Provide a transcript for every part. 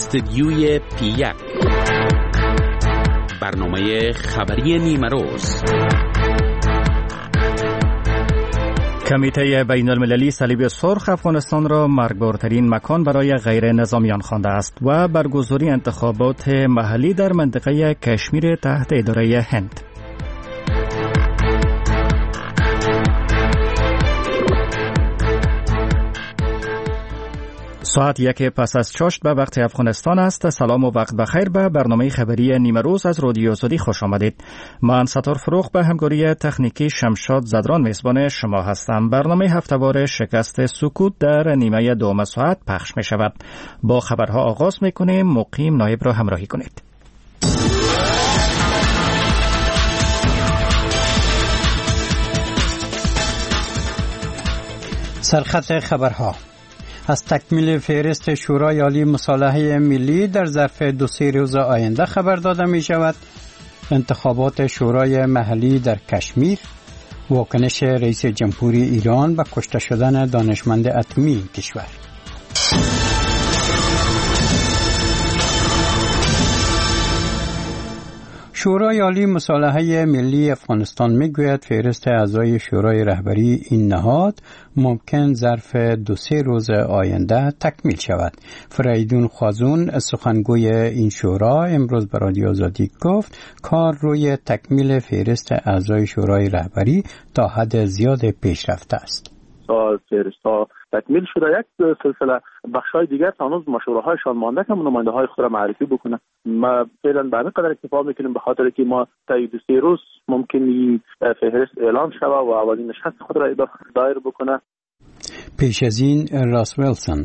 استدیوی پی1 برنامه خبری نیمروز. کمیته بین المللی صلیب سرخ افغانستان را مرگبارترین مکان برای غیر نظامیان خوانده است و برگزاری انتخابات محلی در منطقه کشمیر تحت اداره هند. ساعت 1 پس از چاشت به وقت افغانستان است. سلام و وقت بخیر به برنامه خبری نیمروز از رادیو آزادی خوش آمدید. من ستار فروغ به همکاری تکنیکی شمشاد زدران میزبان شما هستم. برنامه هفته‌وار شکست سکوت در نیمه دوم ساعت پخش می شود. با خبرها آغاز می کنیم. مقیم نایب را همراهی کنید. سرخط خبرها: از تکمیل فهرست شورای عالی مصالحه ملی در ظرف 2-3 روز آینده خبر داده می شود. انتخابات شورای محلی در کشمیر، واکنش رئیس جمهوری ایران به کشته شدن دانشمند اتمی کشور. شورای عالی مصالحه ملی افغانستان میگوید فهرست اعضای شورای رهبری این نهاد ممکن ظرف 2-3 روز آینده تکمیل شود. فریدون خوازون سخنگوی این شورا امروز به رادیو آزادی گفت کار روی تکمیل فهرست اعضای شورای رهبری تا حد زیاد پیشرفته است. فهرست‌ها تکمیل شده، یک سلسله بخش‌های دیگر هنوز مشوره‌هایشان مانده که نماینده‌های خود را معرفی بکنه. ما فعلا به همین قدر اکتفا می‌کنیم به خاطر که ما تا 2-3 روز ممکن این فهرست اعلام شود و اولین نشست خود را دایر بکنه. پیش از این راس ویلسون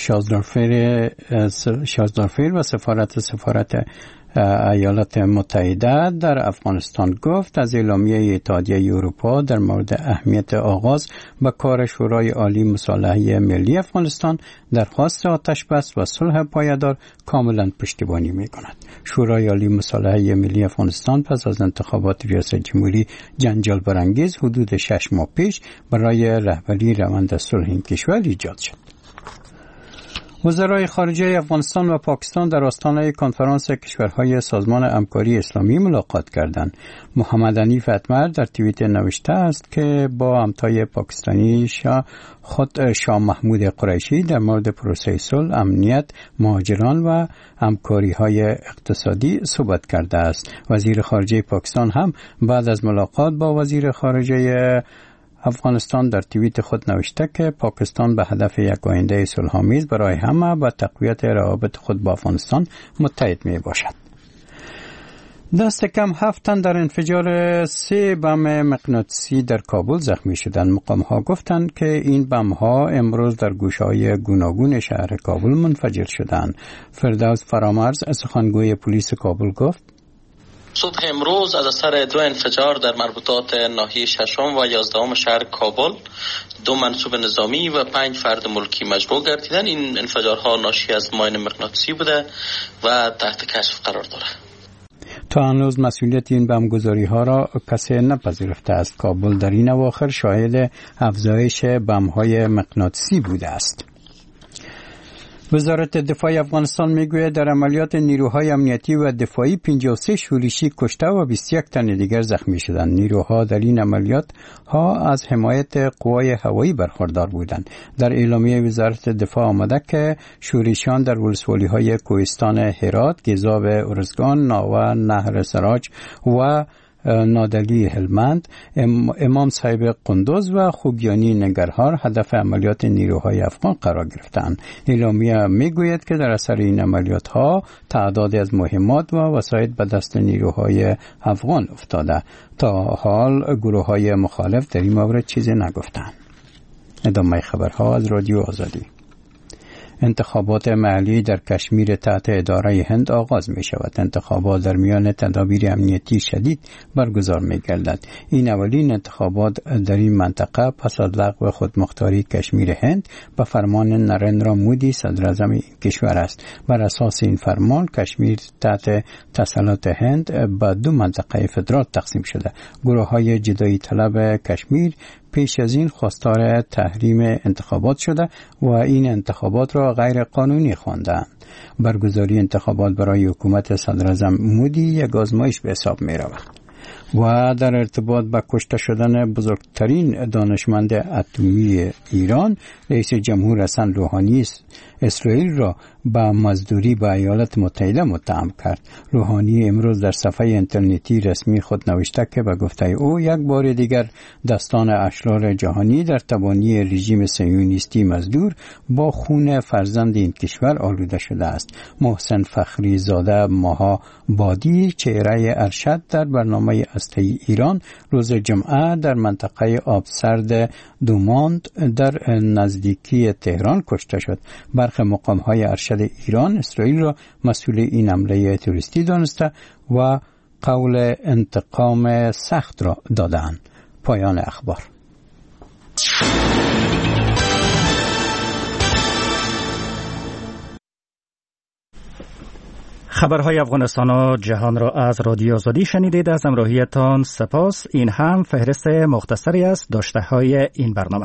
شازدارفیر و سفارت ایالات متحده در افغانستان گفت از اعلامیه اتحادیه اروپا در مورد اهمیت آغاز به کار شورای عالی مصالحه ملی افغانستان درخواست آتش بس و صلح پایدار کاملا پشتیبانی می کند. شورای عالی مصالحه ملی افغانستان پس از انتخابات ریاست جمهوری جنجال برانگیز حدود 6 ماه پیش برای رهبری روند صلح این کشور ایجاد شد. وزرای خارجه افغانستان و پاکستان در آستانه کنفرانس کشورهای سازمان همکاری اسلامی ملاقات کردند. محمد حنیف اتمر در توییت نوشته است که با همتای پاکستانی شاه محمود قریشی در مورد پروسه صلح، امنیت، مهاجران و همکاری‌های اقتصادی صحبت کرده است. وزیر خارجه پاکستان هم بعد از ملاقات با وزیر خارجه افغانستان در توییت خود نوشته که پاکستان به هدف یک آینده صلح‌آمیز برای همه و تقویت روابط خود با افغانستان متحد می باشد. دست کم 7 تن در انفجار 3 بم مغناطیسی در کابل زخمی شدند. مقام‌ها گفتند که این بم‌ها امروز در گوشه‌های گوناگون شهر کابل منفجر شدند. فردوس فرامرز سخنگوی پلیس کابل گفت صبح امروز از اثر 2 انفجار در مربوطات ناحیه 6 و 11 شهر کابل 2 منصوب نظامی و 5 فرد ملکی مجروح گردیدند. این انفجارها ناشی از ماین مغناطیسی بوده و تحت کشف قرار دارد. تا هنوز مسئولیت این بمبگذاری‌ها را کسی نپذیرفته است. کابل در این اواخر شاهد افزایش بمب‌های مغناطیسی بوده است. وزارت دفاع افغانستان میگوید در عملیات نیروهای امنیتی و دفاعی 53 شورشی کشته و 21 تن دیگر زخمی شدند. نیروها در این عملیات ها از حمایت قوای هوایی برخوردار بودند. در اعلامیه وزارت دفاع آمده که شورشیان در ولسوالی‌های کوهستان هرات، گزاب ارزگان، ناوه، نهر سراج و نادلی هلمند، امام صاحب قندوز و خوگیانی ننگرهار هدف عملیات نیروهای افغان قرار گرفتند. اعلامیه میگوید که در اثر این عملیات ها تعدادی از مهمات و وسایل به دست نیروهای افغان افتاده. تا حال گروه های مخالف در این مورد چیزی نگفتند. ادامه خبرها از رادیو آزادی. انتخابات محلی در کشمیر تحت اداره هند آغاز می شود. انتخابات در میان تدابیر امنیتی شدید برگزار می گردد. این اولین انتخابات در این منطقه پس از لغو خودمختاری کشمیر هند به فرمان نریندرا مودی صدر اعظم کشور است. بر اساس این فرمان کشمیر تحت تسلط هند به 2 منطقه فدرال تقسیم شده. گروه های جدایی طلب کشمیر پیش از این خواستار تحریم انتخابات شده و این انتخابات را غیر قانونی خواندند. برگزاری انتخابات برای حکومت صدراعظم مودی یک آزمایش به حساب می رود. و در ارتباط با کشته شدن بزرگترین دانشمند اتمی ایران، رئیس جمهور حسن روحانی اسرائیل را با مزدوری به ایالات متحده متهم کرد. روحانی امروز در صفحه اینترنتی رسمی خود نوشته که به گفته او یک بار دیگر دستان اشرار جهانی در تبانی رژیم صهیونیستی مزدور با خون فرزند این کشور آلوده شده است. محسن فخری زاده ماها بادی، چهره ارشد در برنامه هسته‌ای ایران، روز جمعه در منطقه آبسرد دوماند در نزدیکی تهران کشته شد. برخی مقام‌های ارشد ایران اسرائیل را مسئول این حمله تروریستی دانسته و قول انتقام سخت را دادند. پایان اخبار. خبرهای افغانستان و جهان را از رادیو آزادی شنیدید. از همراهیتان سپاس. این هم فهرست مختصری از داشته‌های این برنامه.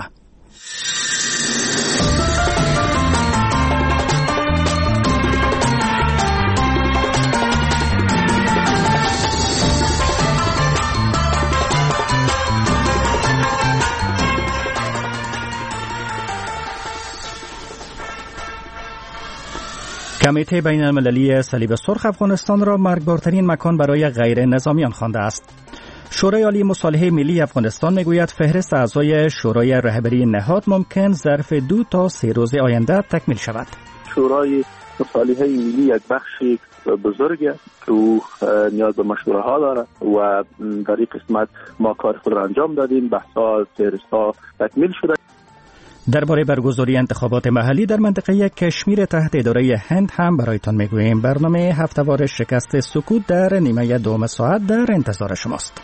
کمیته بین المللی صلیب سرخ افغانستان را مرگبارترین مکان برای غیر نظامیان خوانده است. شورای عالی مصالحه ملی افغانستان میگوید فهرست اعضای شورای رهبری نهاد ممکن ظرف 2 تا 3 روز آینده تکمیل شود. شورای مصالحه ملی یک بخشی بزرگه که او نیاز به مشوره ها داره و در این قسمت ما کار خود را انجام دادیم. بحث‌ها فهرست‌ها تکمیل شده. درباره برگزاری انتخابات محلی در منطقه کشمیر تحت اداره هند هم برایتان میگوییم. برنامه هفته‌وار شکست سکوت در نیمه دوم ساعت در انتظار شماست.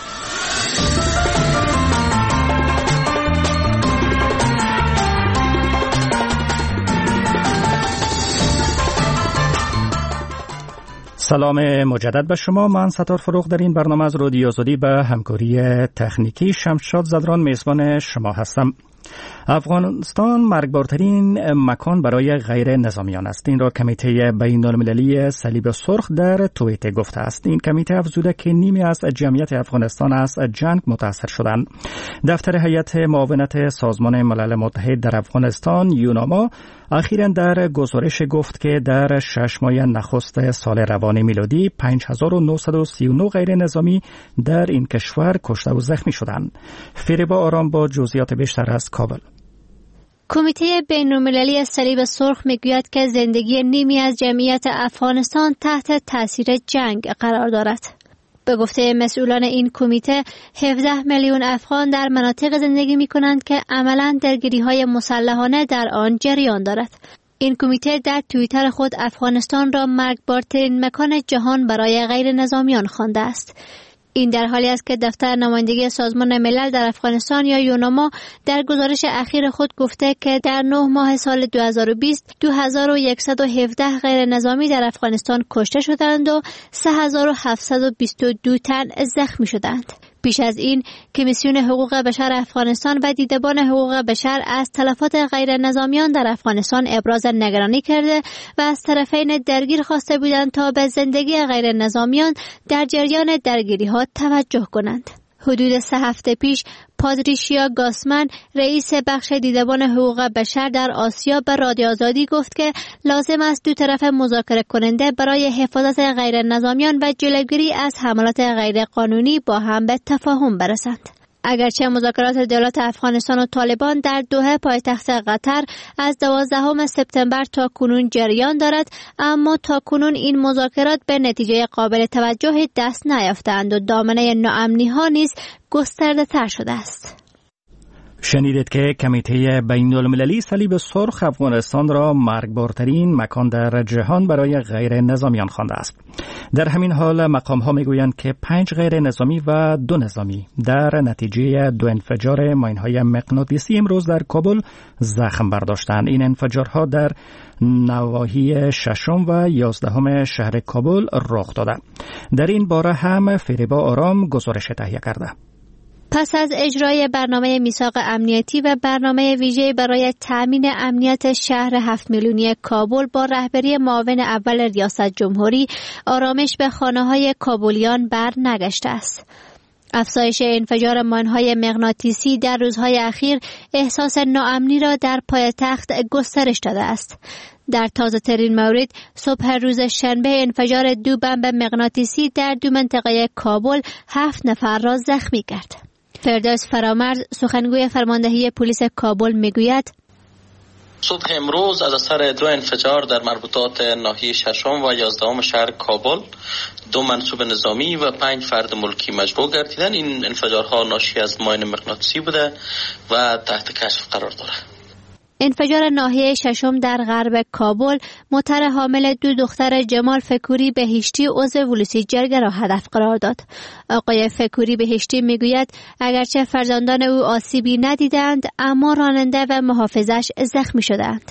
سلام مجدد به شما. من ستار فروغ در این برنامه از رادیو آزادی به همکاری تکنیکی شمشاد زدران میزبان شما هستم. افغانستان مرگبارترین مکان برای غیر نظامیان است. این را کمیته بین المللی صلیب سرخ در توییتر گفته است. این کمیته افزوده که نیمی از جمعیت افغانستان از جنگ متاثر شدند. دفتر هیئت معاونت سازمان ملل متحد در افغانستان یوناما اخیراً در گزارش گفت که در 6 ماه نخست سال روان میلادی 5939 غیر نظامی در این کشور کشته و زخمی شدند. فریبا آرام با جزئیات بیشتر از کابل. کمیته بین‌المللی صلیب سرخ میگوید که زندگی نیمی از جمعیت افغانستان تحت تاثیر جنگ قرار دارد. به گفته مسئولان این کمیته 17 میلیون افغان در مناطق زندگی می‌کنند که عملاً درگیری‌های مسلحانه در آن جریان دارد. این کمیته در توییتر خود افغانستان را مرگبارترین مکان جهان برای غیر نظامیان خوانده است. این در حالی است که دفتر نمایندگی سازمان ملل در افغانستان یا یوناما در گزارش اخیر خود گفته که در 9 ماه سال 2020 2117 غیر نظامی در افغانستان کشته شدند و 3722 تن زخمی شدند. پیش از این کمیسیون حقوق بشر افغانستان و دیدبان حقوق بشر از تلفات غیر نظامیان در افغانستان ابراز نگرانی کرده و از طرفین درگیر خواسته بودند تا به زندگی غیر نظامیان در جریان درگیری‌ها توجه کنند. حدود 3 هفته پیش پاتریشیا گاسمن رئیس بخش دیدبان حقوق بشر در آسیا به رادیو آزادی گفت که لازم است دو طرف مذاکره کننده برای حفاظت غیر نظامیان و جلوگیری از حملات غیر قانونی با هم به تفاهم برسند. اگرچه مذاکرات دولت افغانستان و طالبان در دوحه پایتخت قطر از 12 سپتامبر تا کنون جریان دارد، اما تا کنون این مذاکرات به نتیجه قابل توجهی دست نیافتند و دامنه ناامنی‌ها نیز گسترده‌تر شده است. شنیدید که کمیته بین المللی صلیب سرخ افغانستان را مرگبارترین مکان در جهان برای غیر نظامیان خوانده است. در همین حال مقام ها میگویند که 5 غیر نظامی و 2 نظامی در نتیجه 2 انفجار ماین های مغناطیسی امروز در کابل زخم برداشتند. این انفجارها در نواحی 6 و 11 شهر کابل رخ داده. در این باره هم فریبا آرام گزارش تهیه کرده. پس از اجرای برنامه میثاق امنیتی و برنامه ویژه برای تأمین امنیت شهر 7 میلیونی کابل با رهبری معاون اول ریاست جمهوری، آرامش به خانه‌های کابلیان بر نگشته است. افزایش انفجار ماین‌های مغناطیسی در روزهای اخیر احساس ناامنی را در پایتخت گسترش داده است. در تازه ترین مورد صبح روز شنبه انفجار 2 بمب مغناطیسی در 2 منطقه کابل 7 نفر را زخمی کرد. فردوس فرامرز سخنگوی فرماندهی پلیس کابل میگوید صبح امروز از اثر 2 انفجار در مربوطات ناحیه 6 و 11 شهر کابل 2 منصوب نظامی و 5 فرد ملکی مجروح گردیدند. این انفجارها ناشی از ماین مغناطیسی بوده و تحت کشف قرار دارد. انفجار ناحیه 6 در غرب کابل متر حامل 2 دختر جمال فکوری بهشتی عضو ولوسی جرگه را هدف قرار داد. آقای فکوری بهشتی میگوید اگرچه فرزندان او آسیبی ندیدند اما راننده و محافظش زخمی شدند.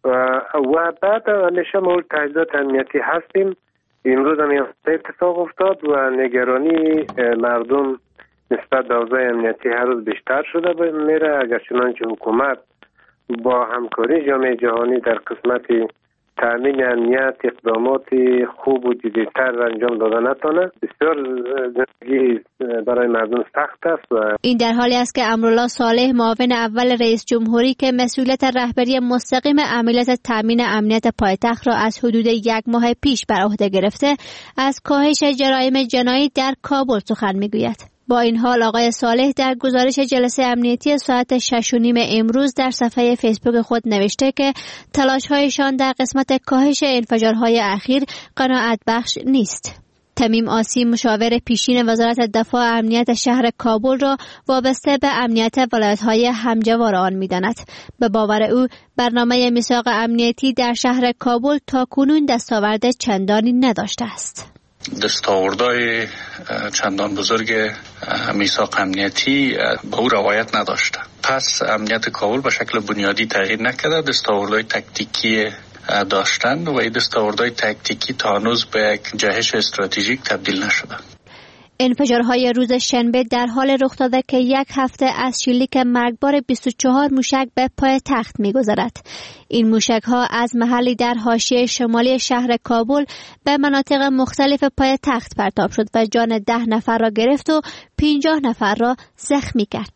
و بعد همیشه ما تجهیزات امنیتی هستیم. امروز هم اتفاق افتاد و نگرانی مردم نسبت به اوضاع امنیتی هر روز بیشتر شده میره. اگر چنانچه حکومت با همکاری جامعه جهانی در قسمت تأمین امنیت اقدامات خوب و جدی‌تر انجام داده نتونه، بسیار زندگی برای مردم سخت است. و این در حالی است که امرالله صالح معاون اول رئیس جمهوری که مسئولیت رهبری مستقیم عملیات تأمین امنیت پایتخت را از حدود 1 ماه پیش بر عهده گرفته، از کاهش جرایم جنایی در کابل سخن میگوید. با این حال آقای صالح در گزارش جلسه امنیتی ساعت 6:30 امروز در صفحه فیسبوک خود نوشته که تلاش‌هایشان در قسمت کاهش انفجارهای اخیر قناعت بخش نیست. تمیم آسی مشاور پیشین وزارت دفاع امنیت شهر کابل را وابسته به امنیت ولایت‌های همجوار آن می‌داند. به باور او برنامه میثاق امنیتی در شهر کابل تاکنون دستاورد چندانی نداشته است. دستاوردهای چندان بزرگ میثاق امنیتی به او روایت نداشته. پس امنیت کابل به شکل بنیادی تغییر نکرده. دستاوردهای تکتیکی داشتند و این دستاوردهای تکتیکی تا هنوز به یک جهش استراتژیک تبدیل نشده. انفجارهای روز شنبه در حال رخ داده که 1 هفته از شلیک مرگبار 24 موشک به پایتخت می‌گذرد. این موشک‌ها از محلی در حاشیه شمالی شهر کابل به مناطق مختلف پایتخت پرتاب شد و جان 10 نفر را گرفت و 50 نفر را زخمی کرد.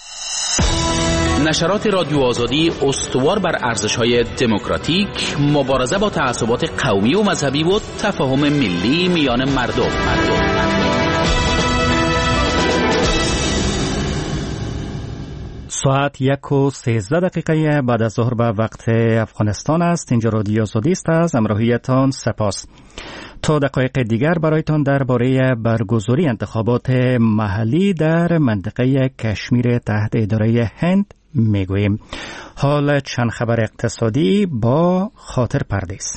نشرات رادیو آزادی استوار بر ارزش‌های دموکراتیک، مبارزه با تعصبات قومی و مذهبی و تفاهم ملی میان مردم. ساعت 1:13 بعد از ظهر به وقت افغانستان است. اینجا رادیو آزادی است. از همراهیتان سپاس. تا دقایق دیگر برایتان درباره برگزاری انتخابات محلی در منطقه کشمیر تحت اداره هند میگوییم. حال چند خبر اقتصادی با خاطر پردیس.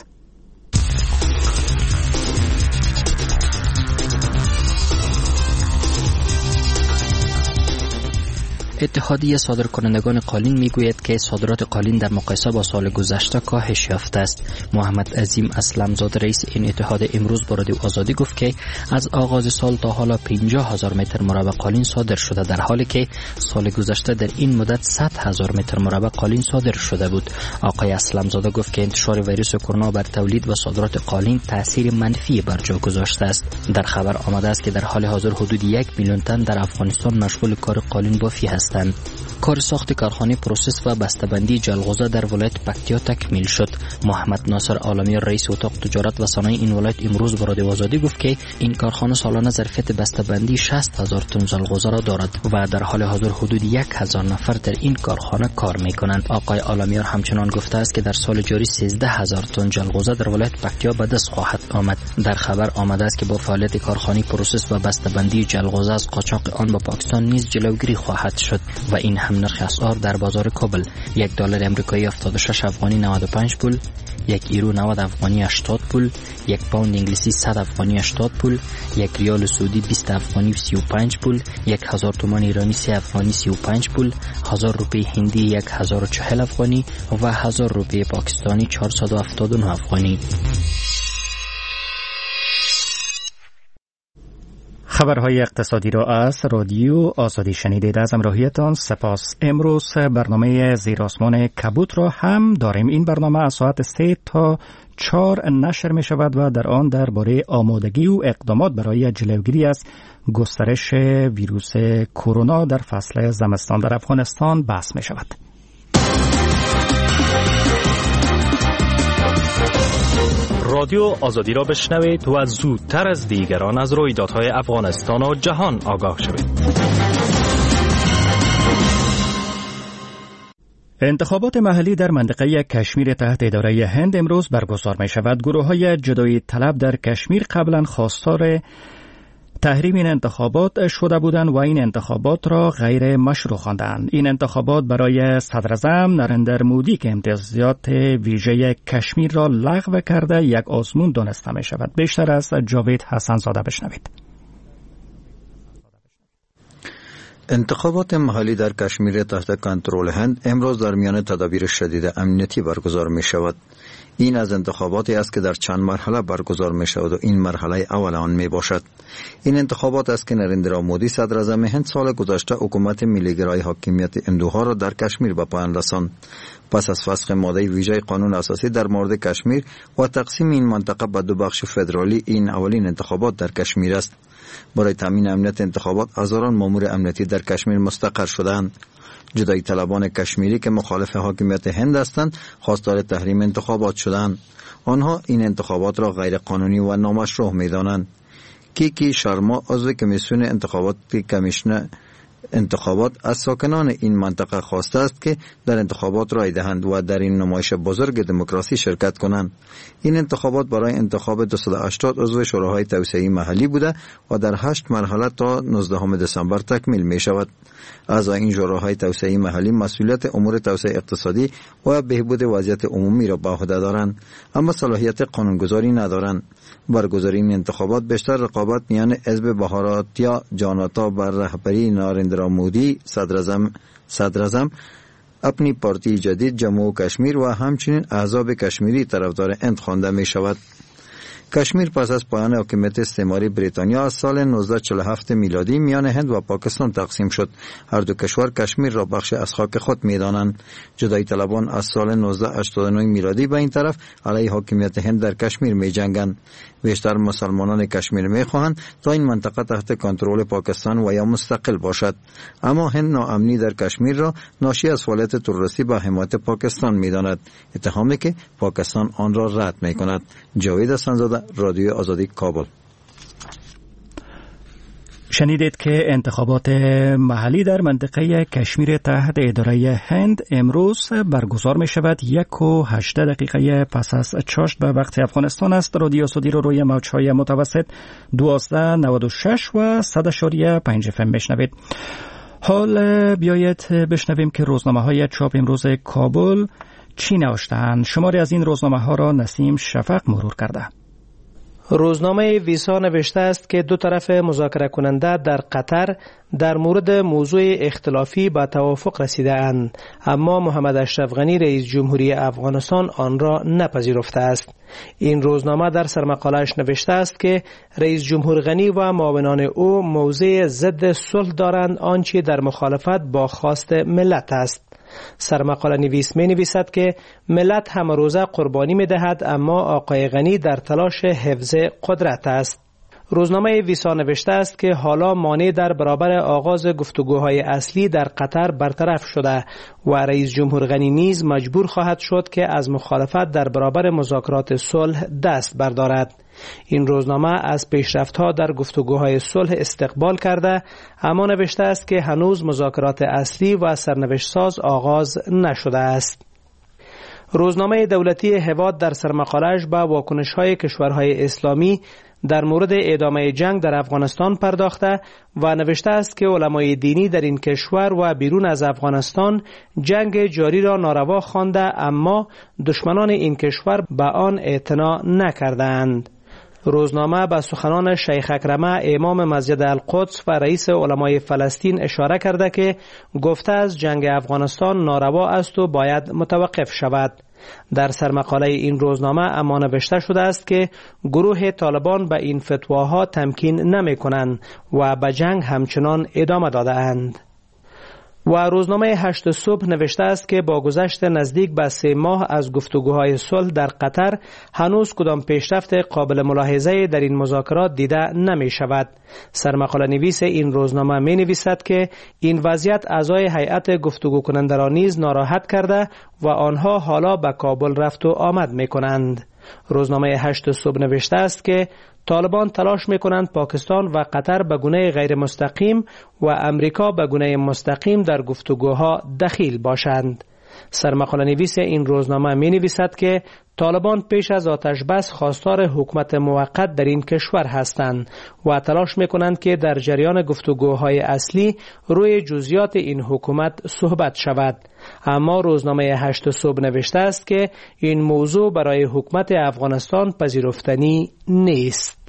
اتحادیه صادرکنندگان قالین میگوید که صادرات قالین در مقایسه با سال گذشته کاهش یافته است. محمد عظیم اسلمزاده رئیس این اتحاد امروز با رادیو آزادی گفت که از آغاز سال تا حالا 50,000 متر مربع قالین صادر شده، در حالی که سال گذشته در این مدت 100,000 متر مربع قالین صادر شده بود. آقای اسلمزاده گفت که انتشار ویروس کرونا بر تولید و صادرات قالین تاثیر منفی بر جا گذاشته است. در خبر آمده است که در حال حاضر حدود 1 میلیون تن در افغانستان مشغول کار قالین بافی هستند. کار ساخت کارخانه پروسس و بسته‌بندی جلغوزه در ولایت پکتیا تکمیل شد. محمد ناصر عالمی رئیس اتاق تجارت و صنایع این ولایت امروز با رادیو آزادی گفت که این کارخانه سالانه ظرفیت بسته‌بندی 60,000 تن جلغوزه را دارد و در حال حاضر حدود 1,000 نفر در این کارخانه کار می‌کنند. آقای عالمی همچنان گفته است که در سال جاری 13,000 تن جلغوزه در ولایت پکتیا به دست خواهد آمد. در خبر آمده است که با فعالیت کارخانه پروسس و بسته‌بندی جلغوزه از قاچاق آن به پاکستان نیز جلوگیری خواهد شد و این هم نرخ اسعار در بازار کابل: $1 امریکایی 76 افغانی 95 پول، 1 یورو 90 افغانی 80 پول، 1 پوند انگلیسی 100 افغانی 80 پول، 1 ریال سعودی 20 افغانی 35 پول، 1000 تومان ایرانی 3 افغانی 35 پول، 1000 روپیه هندی 1040 افغانی و 1000 روپیه پاکستانی 479 افغانی. خبرهای اقتصادی را از رادیو آزادی شنیدید. از همراهیتان سپاس. امروز برنامه زیر آسمان کبوت را هم داریم. این برنامه از ساعت 3 تا 4 نشر می شود و در آن درباره آمادگی و اقدامات برای جلوگیری از گسترش ویروس کرونا در فصل زمستان در افغانستان بحث می شود. رادیو آزادی را بشنوید و زودتر از دیگران از رویدادهای افغانستان و جهان آگاه شوید. انتخابات محلی در منطقه کشمیر تحت اداره هند امروز برگزار می شود. گروه‌های جدایی طلب در کشمیر قبلا خواستار تحریم این انتخابات شده بودند و این انتخابات را غیر مشروع خواندند. این انتخابات برای صدراعظم نریندر مودی که امتیازات ویژه کشمیر را لغو کرده یک آزمون دانسته می شود. بیشتر از جاوید حسن زاده بشنوید. انتخابات محلی در کشمیر تحت کنترل هند امروز در میان تدابیر شدید امنیتی برگزار می شود. این از انتخاباتی است که در چند مرحله برگزار می شود و این مرحله اول آن می باشد. این انتخابات است که نریندرا مودی صدراعظم هند سال گذشته حکومت ملیگرای حاکمیت هندوها را در کشمیر به پایان رساند. پس از فسخ ماده ویژه قانون اساسی در مورد کشمیر و تقسیم این منطقه به 2 بخش فدرالی، این اولین انتخابات در کشمیر است. برای تامین امنیت انتخابات هزاران مامور امنیتی در کشمیر مستقر شدند. جدایی طلبان کشمیری که مخالف حاکمیت هند هستند خواستار تحریم انتخابات شدند. آنها این انتخابات را غیر قانونی و نامشروع می‌دانند. کیکی شرما عضو کمیسیون انتخابات از ساکنان این منطقه خواسته است که در انتخابات رای دهند و در این نمایش بزرگ دموکراسی شرکت کنند. این انتخابات برای انتخاب 280 عضو شوراهای توسعه محلی بوده و در 8 مرحله تا 19 دسامبر تکمیل می شود. اعضای این شوراهای توسعه محلی مسئولیت امور توسعه اقتصادی و بهبود وضعیت عمومی را به عهده دارند، اما صلاحیت قانونگذاری ندارند. برگزاری این انتخابات بیشتر رقابت میان حزب بهاراتیا جانتا بر رهبری نریندرا مودی صدراعظم اپنی پارتی جدید جموں و کشمیر و همچنین احزاب کشمیری طرفدار هند خوانده می شود. کشمیر پس از پایان حاکمیت استعماری بریتانیا از سال 1947 میلادی میان هند و پاکستان تقسیم شد. هر دو کشور کشمیر را بخش از خاک خود می‌دانند. جدایی طلبان از سال 1989 میلادی به این طرف علیه حاکمیت هند در کشمیر می‌جنگند. بیشتر مسلمانان کشمیر می‌خواهند تا این منطقه تحت کنترل پاکستان و یا مستقل باشد. اما هند ناامنی در کشمیر را ناشی از فعالیت تروریستی با حمایت پاکستان می‌داند، اتهامی که پاکستان آن را رد می‌کند. جاوید حسن‌زاده، رادیو آزادی، کابل. شنیدید که انتخابات محلی در منطقه کشمیر تحت اداره هند امروز برگزار می شود. 1:18 پس از چاشت به وقت افغانستان است. رادیو آزادی رو روی موج‌های متوسط 1296 و 100.5 FM بشنوید. حال بیایید بشنویم که روزنامه‌های چاپ امروز کابل چی نوشته‌اند. شماری از این روزنامه‌ها را نسیم شفق مرور کرده. روزنامه ویسا نوشته است که 2 طرف مذاکره کننده در قطر در مورد موضوع اختلافی به توافق رسیده اند، اما محمد اشرف غنی رئیس جمهوری افغانستان آن را نپذیرفته است. این روزنامه در سرمقاله‌اش نوشته است که رئیس جمهور غنی و معاونان او موضع ضد صلح دارند، آنچه در مخالفت با خواست ملت است. سرمقاله نویس می نویسد که ملت همه روزه قربانی می دهد، اما آقای غنی در تلاش حفظ قدرت است. روزنامه ویسا نوشته است که حالا مانع در برابر آغاز گفتگوهای اصلی در قطر برطرف شده و رئیس جمهور غنی نیز مجبور خواهد شد که از مخالفت در برابر مذاکرات صلح دست بردارد. این روزنامه از پیشرفت‌ها در گفتگوهای صلح استقبال کرده، اما نوشته است که هنوز مذاکرات اصلی و سرنوشت ساز آغاز نشده است. روزنامه دولتی هواد در سرمقاله‌اش به واکنش‌های کشورهای اسلامی در مورد ادامه جنگ در افغانستان پرداخته و نوشته است که علمای دینی در این کشور و بیرون از افغانستان جنگ جاری را ناروا خوانده، اما دشمنان این کشور به آن اعتنا نکردند. روزنامه به سخنان شیخ اکرمه امام مسجد القدس و رئیس علمای فلسطین اشاره کرده که گفته از جنگ افغانستان ناروا است و باید متوقف شود. در سرمقاله این روزنامه اما نوشته شده است که گروه طالبان به این فتواها تمکین نمی کنند و به جنگ همچنان ادامه داده اند. و روزنامه 8 صبح نوشته است که با گذشت نزدیک به 3 ماه از گفتگوهای صلح در قطر هنوز کدام پیشرفت قابل ملاحظه در این مذاکرات دیده نمی شود. سرمقاله نویس این روزنامه می نویسد که این وضعیت اعضای هیئت گفتگو کننده را نیز ناراحت کرده و آنها حالا به کابل رفت و آمد می کنند. روزنامه 8 صبح نوشته است که طالبان تلاش میکنند پاکستان و قطر به گونه غیر مستقیم و امریکا به گونه مستقیم در گفتگوها دخیل باشند. سرمقاله نویس این روزنامه می نویسد که طالبان پیش از آتش بس خواستار حکومت موقت در این کشور هستند و تلاش میکنند که در جریان گفتگوهای اصلی روی جزئیات این حکومت صحبت شود. اما روزنامه 8 صبح نوشته است که این موضوع برای حکومت افغانستان پذیرفتنی نیست.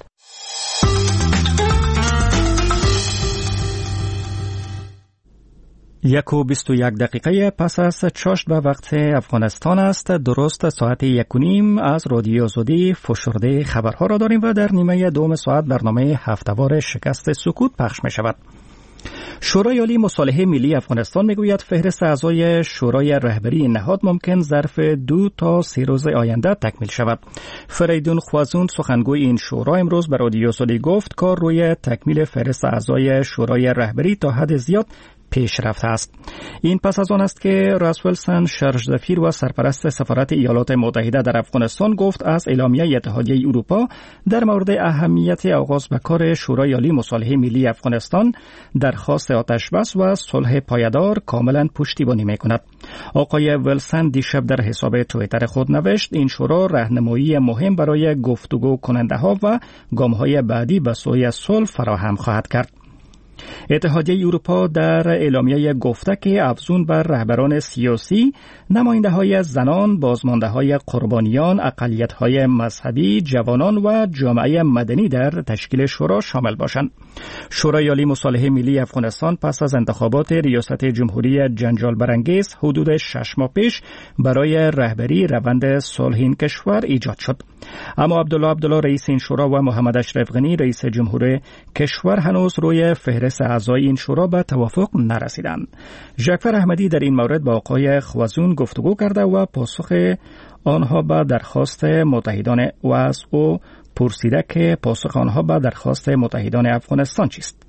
1:21 پس از چاشت به وقت افغانستان است. درست ساعت 1:30 از رادیو آزادی فشرده خبرها را داریم و در نیمه دوم ساعت برنامه هفته‌وار شکست سکوت پخش می شود. شورای عالی مصالحه ملی افغانستان میگوید فهرست اعضای شورای رهبری نهاد ممکن ظرف 2 تا 3 روز آینده تکمیل شود. فریدون خوازون سخنگوی این شورا امروز به رادیو آزادی گفت کار روی تکمیل فهرست اعضای شورای رهبری تا حد زیاد پیش رفته است. این پس از آن است که راس ویلسون شرج‌زفیر و سرپرست سفارت ایالات متحده در افغانستان گفت از اعلامیه اتحادیه اروپا در مورد اهمیت آغاز به کار شورای عالی مصالحه ملی افغانستان درخواست آتش‌بس و صلح پایدار کاملا پشتیبانی می‌کند. آقای ویلسون دیشب در حساب توییتر خود نوشت این شورا راهنمایی مهم برای گفتگو کننده‌ها و گام‌های بعدی به سوی صلح فراهم خواهد کرد. اتحادیه اروپا در اعلامیه گفته که افزون بر رهبران سیاسی، نماینده‌های زنان، بازمانده‌های قربانیان، اقلیت‌های مذهبی، جوانان و جامعه مدنی در تشکیل شورا شامل باشند. شورای عالی مصالحه ملی افغانستان پس از انتخابات ریاست جمهوری جنجال برانگیز حدود 6 ماه پیش برای رهبری روند صلح این کشور ایجاد شد. اما عبدالله رئیس این شورا و محمد اشرف غنی رئیس جمهور کشور هنوز روی فهرست اعضای این شورا به توافق نرسیدند. ژاکفر احمدی در این مورد با آقای خوازون گفتگو کرده و پاسخ آنها به درخواست متحدان و از او پرسیده که پاسخ آنها به درخواست متحدان افغانستان چیست.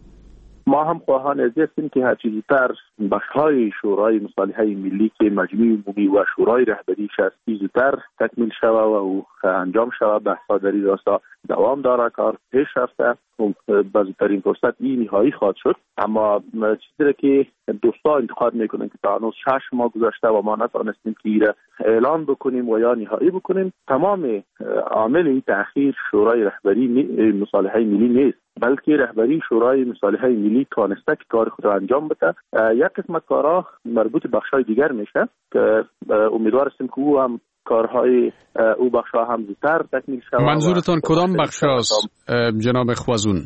ما هم خواهان از هستیم که هر چه زودتر بخش‌های شورای مصالحه ملی که مجمع عمومی و شورای رهبریش است زودتر تکمیل شود و او انجام شود. بحث‌ها در این راستا دوام داره، کار پیش رفته، به زودترین فرصت این نهایی خواهد شد. اما چیزی که دوستا انتقاد میکنن که تا هنوز 6 ماه گذشته و ما نتوانستیم که ایره اعلان بکنیم و یا نهایی بکنیم، تمام عامل این تأخیر شورای رهبری مصالحه ملی نیست، بلکه رهبری شورای مصالحه ملی توانسته که کار خود را انجام بده. یک قسمت کارها مربوط به بخش‌های دیگر میشه که امیدوار هستیم که او هم کارهای او بخش‌ها هم زودتر تکمیل شود. منظورتان کدام بخش‌هاست جناب خوازون؟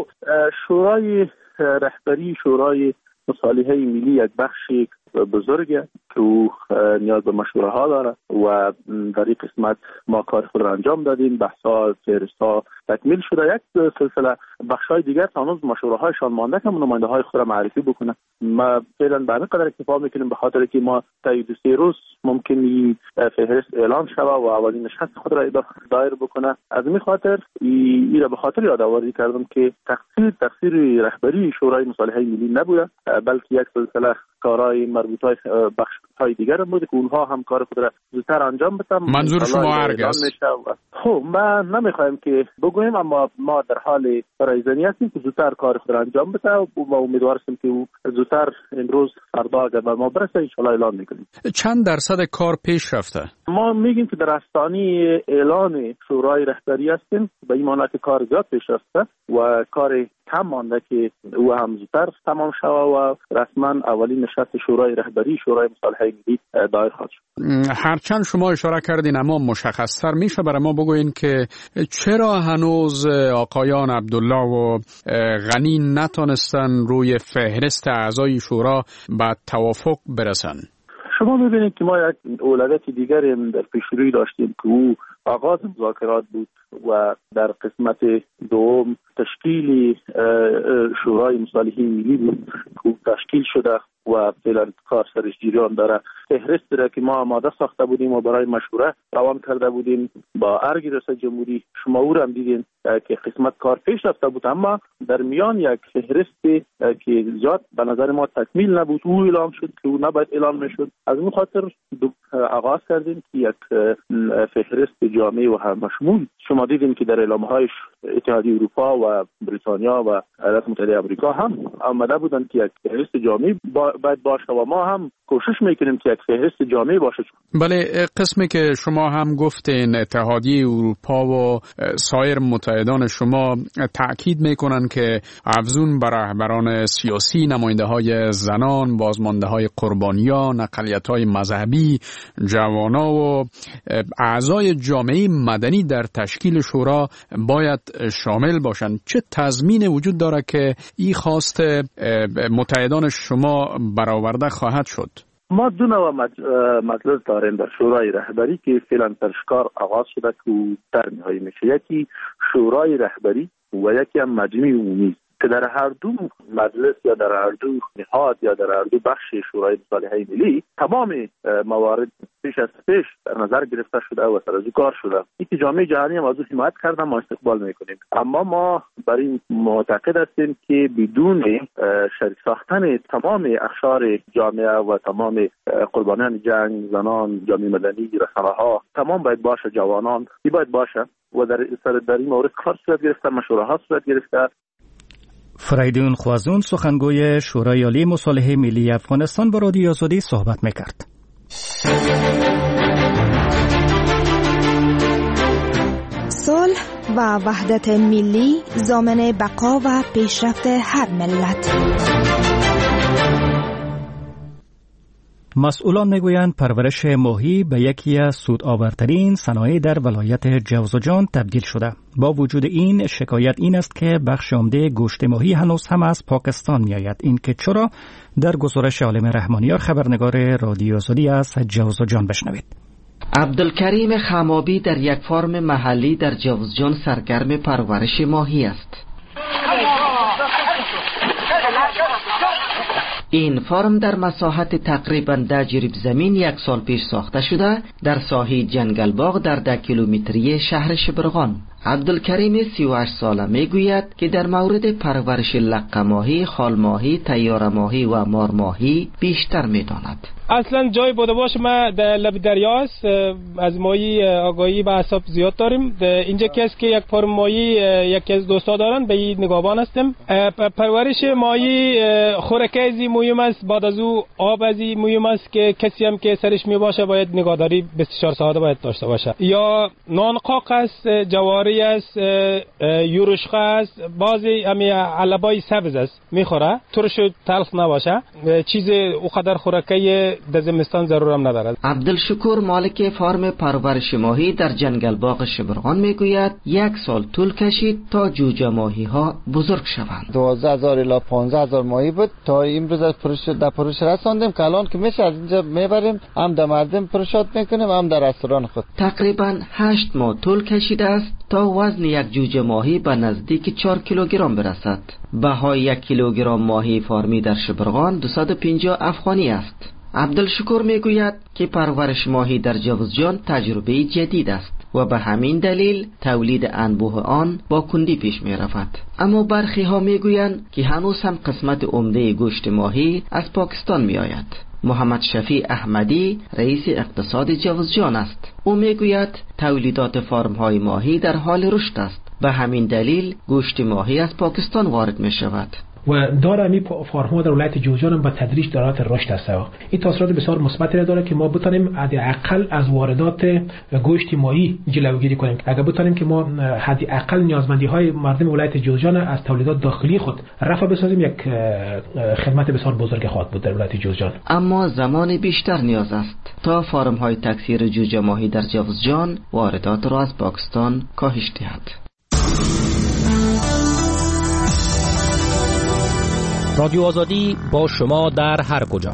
شورای رهبری شورای مصالحه ملی یک بخشی بزرگه که او نیاز به مشوره ها داره و در این قسمت ما کار خود را انجام دادیم. بحث‌ها فهرست‌ها تکمیل شده. یک سلسله بخش‌های دیگر هنوز مشوره هایشان مانده که نماینده های خود را معرفی بکنه. ما فعلا به همین قدر اکتفا میکنیم به خاطر که ما تا 2-3 روز ممکن این فهرست اعلان شود و اولین نشست خود را دایر بکنه. از این خاطر این را به خاطر یادآوری کردم که تقصیر رهبری شورای مصالحه ملی نبوده، بلکه یک سلسله کارهای مربوط های بخش‌های دیگر بود که اونها هم کار خود را زودتر انجام بدن. منظور شما هرگز؟ خب من نمیخوایم که بگویم، اما ما در حال رایزنی هستیم که زودتر کار خود را انجام بده و امیدوار هستیم که او زودتر امروز فردا اگر به ما برسه ان شاء الله اعلان میکنیم. چند درصد کار پیش رفته؟ ما میگیم که در آستانه اعلان شورای رهبری هستیم، به این معنی که کار زیاد پیش رفته و کار کم مانده که او هم زودتر تمام شود و رسما اولین نشست شورای رهبری شورای مصالحه مصالحه ملی دایر خواهد شد. هرچند شما اشاره کردین اما مشخص‌تر میشه برای ما بگوین که چرا هنوز آقایان عبدالله و غنی نتونستن روی فهرست اعضای شورا به توافق برسن؟ شما می‌بینید که ما یک اولویت دیگری در پیشروی داشتیم که او آغاز مذاکرات بود و در قسمت دوم تشکیل شورای مصالحه ملی بود که تشکیل شده و فعلا کار سرش جریان داره. فهرست را که ما آماده ساخته بودیم و برای مشوره روان کرده بودیم با ارگ ریاست جمهوری، شما او را هم دیدین که قسمت کار پیش رفته بود، اما در میان یک فهرستی که زیاد به نظر ما تکمیل نبود او اعلام شد که او نباید اعلام میشد. از این خاطر آغاز کردیم که یک فهرست جامع و همشمول. شما دیدین که در اعلامه‌های اتحادیه اروپا و بریتانیا و ایالات متحده آمریکا هم آمده بودند که یک فهرست جامع باید باشه و ما هم کوشش میکنیم که یک فهرست جامع باشه. بله، قسمی که شما هم گفتین اتحادیه اروپا و سایر متحدان شما تأکید میکنن که افزون بر رهبران سیاسی، نماینده‌های زنان، بازمانده‌های قربانیان، اقلیت‌های مذهبی، جوانا و اعضای جامعه مدنی در تشکیل شورا باید شامل باشند. چه تضمین وجود داره که این خواست متحدان شما برآورده خواهد شد؟ ما دو نوع مجلس داریم در شورای رهبری که فعلا تشکار آغاز شده که در نهایی میشه. یکی شورای رهبری و یکی هم مجمع عمومی که در هر دو مجلس یا در هر دو نهاد یا در هر دو بخش شورای مصالحه ملی تمام موارد پیش از پیش در نظر گرفته شده و سرازو کار شده. اینکه جامعه جهانی هم از او حمایت کردن، ما استقبال میکنیم، اما ما بر این معتقد هستیم که بدون شریک ساختن تمام اقشار جامعه و تمام قربانیان جنگ، زنان، جامعه مدنی، رسانه‌ها، تمام باید باشه، جوانان باید باشه و در این مورد کار صورت گرفته، مشوره ها صورت گرفته. فریدون خوازون سخنگوی شورای عالی مصالحه ملی افغانستان با رادیو آزادی صحبت میکرد. صلح و وحدت ملی ضامن بقا و پیشرفت هر ملت. مسئولان میگویند پرورش ماهی به یکی از سودآورترین صنایع در ولایت جوزجان تبدیل شده. با وجود این شکایت این است که بخش عمده گوشت ماهی هنوز هم از پاکستان میآید. این که چرا؟ در گزارش عالم رحمانیار خبرنگار رادیو آزادی از جوزجان بشنوید. عبدالکریم خمابی در یک فارم محلی در جوزجان سرگرم پرورش ماهی است. این فارم در مساحت تقریباً 10 جریب زمین 1 سال پیش ساخته شده در ساحه جنگلباغ در 10 کیلومتری شهر شبرغان. عبدالکریم 38 ساله میگوید که در مورد پرورش لقه ماهی، خال ماهی، تیاره ماهی و مار ماهی بیشتر میداند. اصلا جای بوده باشه ما در لب دریاست، از ماهی آگاهی به حساب زیاد داریم. اینجا کس که یک فارم ماهی یکی از دوستا دارن به این نگاهبان هستیم. پرورش ماهی خوراک ازی مهم است، بعد از او آب ازی مهم است که کسی هم که سرش می باشه باید نگاهداری 24 ساعته باید داشته باشه. یا نانقاق است، جواری است، یورشقه است، بعضی همی علبای سبز است میخوره، ترش تلخ نباشه، چیز او قدر خوراکی در زمستان ضرور هم ندارد. عبدالشکور مالک فارم پرورش ماهی در جنگل باغ شبرغان میگوید 1 سال طول کشید تا جوجه ماهی ها بزرگ شوند. 12000 الی 15000 ماهی بود تا امروز از پروش رساندیم که الان که میشه از اینجا میبریم، هم در مردم پروشات میکنیم هم در رستوران خود. تقریبا 8 ماه طول کشیده است تا وزن یک جوجه ماهی به نزدیک 4 کیلوگرم برسد. بهای 1 کیلوگرم ماهی فارمی در شبرغان 250 افغانی است. عبدالشکور میگوید که پرورش ماهی در جوزجان تجربه جدید است و به همین دلیل تولید انبوه آن با کندی پیش می رفت. اما برخی ها میگویند که هنوز هم قسمت عمده گوشت ماهی از پاکستان می آید. محمد شفیع احمدی رئیس اقتصاد جوزجان است. او میگوید تولیدات فارم های ماهی در حال رشد است. به همین دلیل گوشت ماهی از پاکستان وارد می شود. و داره می فارم‌ها در ولایت جوزجان هم به تدریج دارات رشد است. این تاثیرات بسیار مثبتی داره که ما بتونیم حداقل از واردات گوشت ماهی جلوگیری کنیم. اگر بتونیم که ما حداقل نیازمندی‌های مردم ولایت جوزجان از تولیدات داخلی خود رفع بسازیم، یک خدمت بسیار بزرگ خواهد بود در ولایت جوزجان. اما زمان بیشتر نیاز است تا فارم‌های تکثیر جوجه ماهی در جوزجان واردات را از پاکستان کاهش دهد. رادیو آزادی با شما در هر کجا.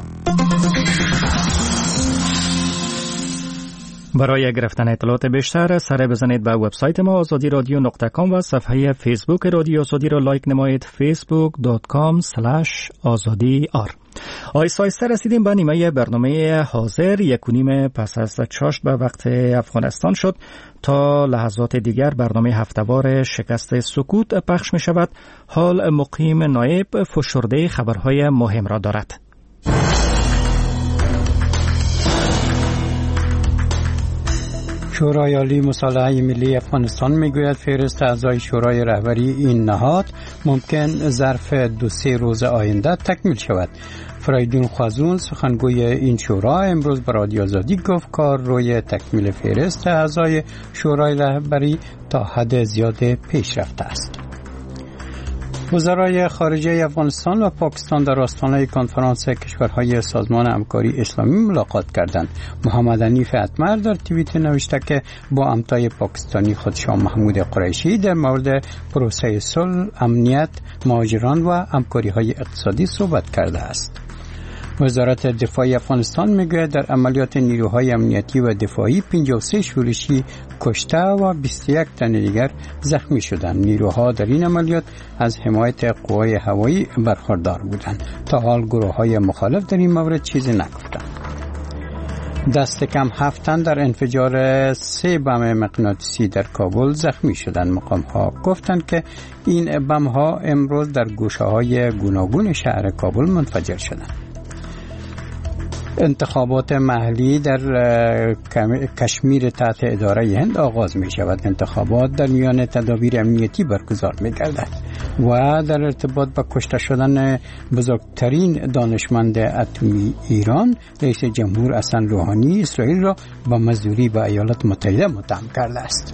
برای گرفتن اطلاعات بیشتر سر بزنید به وبسایت ما azadiradio.com و صفحه فیسبوک رادیو آزادی را لایک نمایید facebook.com/azadiar. آیسته رسیدیم به نیمه برنامه حاضر. 1:30 پس از چاشت به وقت افغانستان شد. تا لحظات دیگر برنامه هفته‌وار شکست سکوت پخش می شود. حال مقیم نایب فشرده خبرهای مهم را دارد. شورای عالی مصالحه ملی افغانستان میگوید فهرست اعضای شورای رهبری این نهاد ممکن ظرف 2-3 روز آینده تکمیل شود. فرایدون خوازون سخنگوی این شورا امروز به رادیو آزادی گفت کار روی تکمیل فهرست اعضای شورای رهبری تا حد زیاد پیش رفته است. وزرای خارجه افغانستان و پاکستان در آستانه کنفرانس کشورهای سازمان همکاری اسلامی ملاقات کردند. محمد حنیف اتمر در توییت نوشته که با همتای پاکستانی خود شاه محمود قریشی در مورد پروسه صلح، امنیت، مهاجران و همکاری‌های اقتصادی صحبت کرده است. وزارت دفاع افغانستان میگوید در عملیات نیروهای امنیتی و دفاعی 53 شورشی کشته و 21 تن دیگر زخمی شدند. نیروها در این عملیات از حمایت قوای هوایی برخوردار بودند. تا حال گروه‌های مخالف در این مورد چیزی نگفتند. دست کم 7 تن در انفجار 3 بم مغناطیسی در کابل زخمی شدند. مقام‌ها گفتند که این بم‌ها امروز در گوشه‌های گوناگون شهر کابل منفجر شدند. انتخابات محلی در کشمیر تحت اداره هند آغاز می شود. انتخابات در میان تدابیر امنیتی برگزار می گردد و در ارتباط با کشته شدن بزرگترین دانشمند اتمی ایران، رئیس جمهور حسن روحانی اسرائیل را با مزدوری به ایالات متحده متهم کرده است.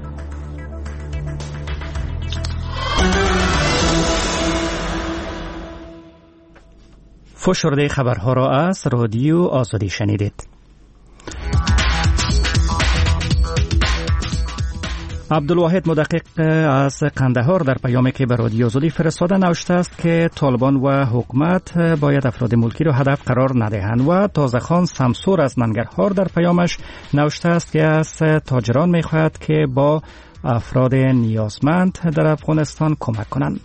فشرده خبرها را از رادیو آزادی شنیدید. عبدالواحد مدقق از قندهار در پیامی که به رادیو آزادی فرستاده نوشته است که طالبان و حکومت باید افراد ملکی را هدف قرار ندهند و تازه‌خان سمسور از ننگرهار در پیامش نوشته است که از تاجران می‌خواهد که با افراد نیازمند در افغانستان کمک کنند.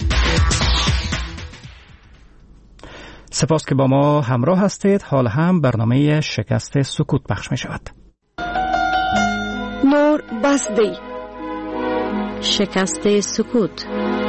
سپاس که با ما همراه هستید. حال هم برنامه شکست سکوت پخش می شود. نور بسدی شکست سکوت.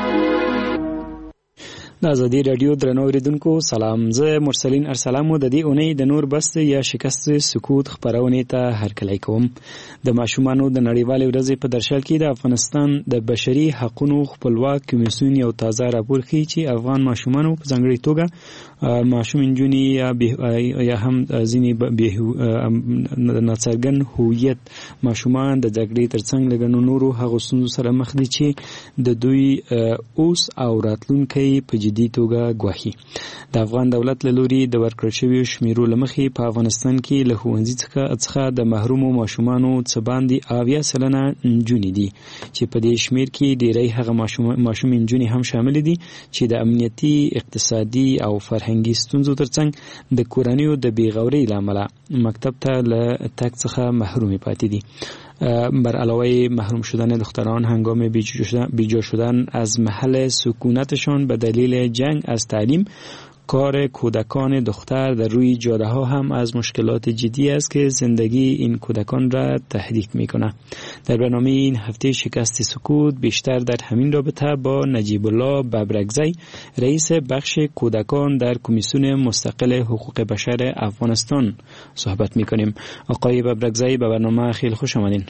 د ازادي رادیو درنو اوریدونکو سلام. زه مرسلین ارسلامو د دې اونۍ د نور بست یا شکست سکوت خبرونه ته هرکلی کوم. د ماشومانو د نړیوالې ورځې په درشل کې د افغانستان د بشري حقوقو خپلواک کمیسیون یو تازه راپور ښیي چې افغان ماشومانو په ځانګړي توګه ماشوم انجونی یا هم ځینې ناڅرګند هویت ماشومان د جګړې ترڅنګ لګنو نورو هغو ستونزو سره مخ دي چې د دوی اوس او راتلونکي په جدي توګه ګواښي. د افغان دولت له لوري د ورکړل شویو شمیرو له مخې په افغانستان کې له ښوونځي څخه د محرومو ماشومانو څه باندې 80% نجونې دي چې په دې شمیر کې ډېری هغه ماشوم نجونې هم شامل دي چې د امنیتي، اقتصادي او فرهنګي ستونزو ترڅنګ د کورنیو د بیغورۍ له امله مکتب ته له تګ څخه محروم پاتې دي. بر علاوه محروم شدن دختران هنگام بیجا شدن از محل سکونتشان به دلیل جنگ از تعلیم، کار کودکان دختر در روی جاده ها هم از مشکلات جدی است که زندگی این کودکان را تهدید میکنه. در برنامه این هفته شکست سکوت بیشتر در همین رابطه با نجیب الله ببرگزی، رئیس بخش کودکان در کمیسیون مستقل حقوق بشر افغانستان صحبت میکنیم. آقای ببرگزی به برنامه خیلی خوش آمدین.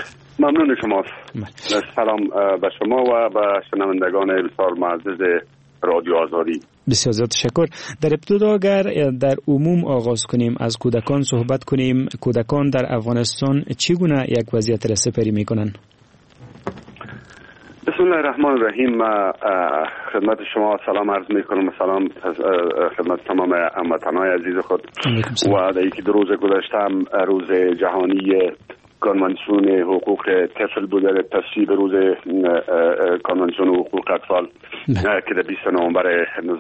ممنون شماست. سلام به شما و به شنوندگان بسیار معزز رادیو آزادی. بسیار زیاد تشکر. در ابتدا اگر در عموم آغاز کنیم از کودکان صحبت کنیم، کودکان در افغانستان چگونه یک وضعیت را سپری میکنن؟ بسم الله الرحمن الرحیم. خدمت شما سلام عرض میکنم، سلام خدمت تمام هموطنان عزیز خود. و در یکی دو روز گذشته هم روز جهانی کنوانسیون حقوق طفل بوده، تصویب روز کنوانسیون حقوق اطفال که در 20 نوامبر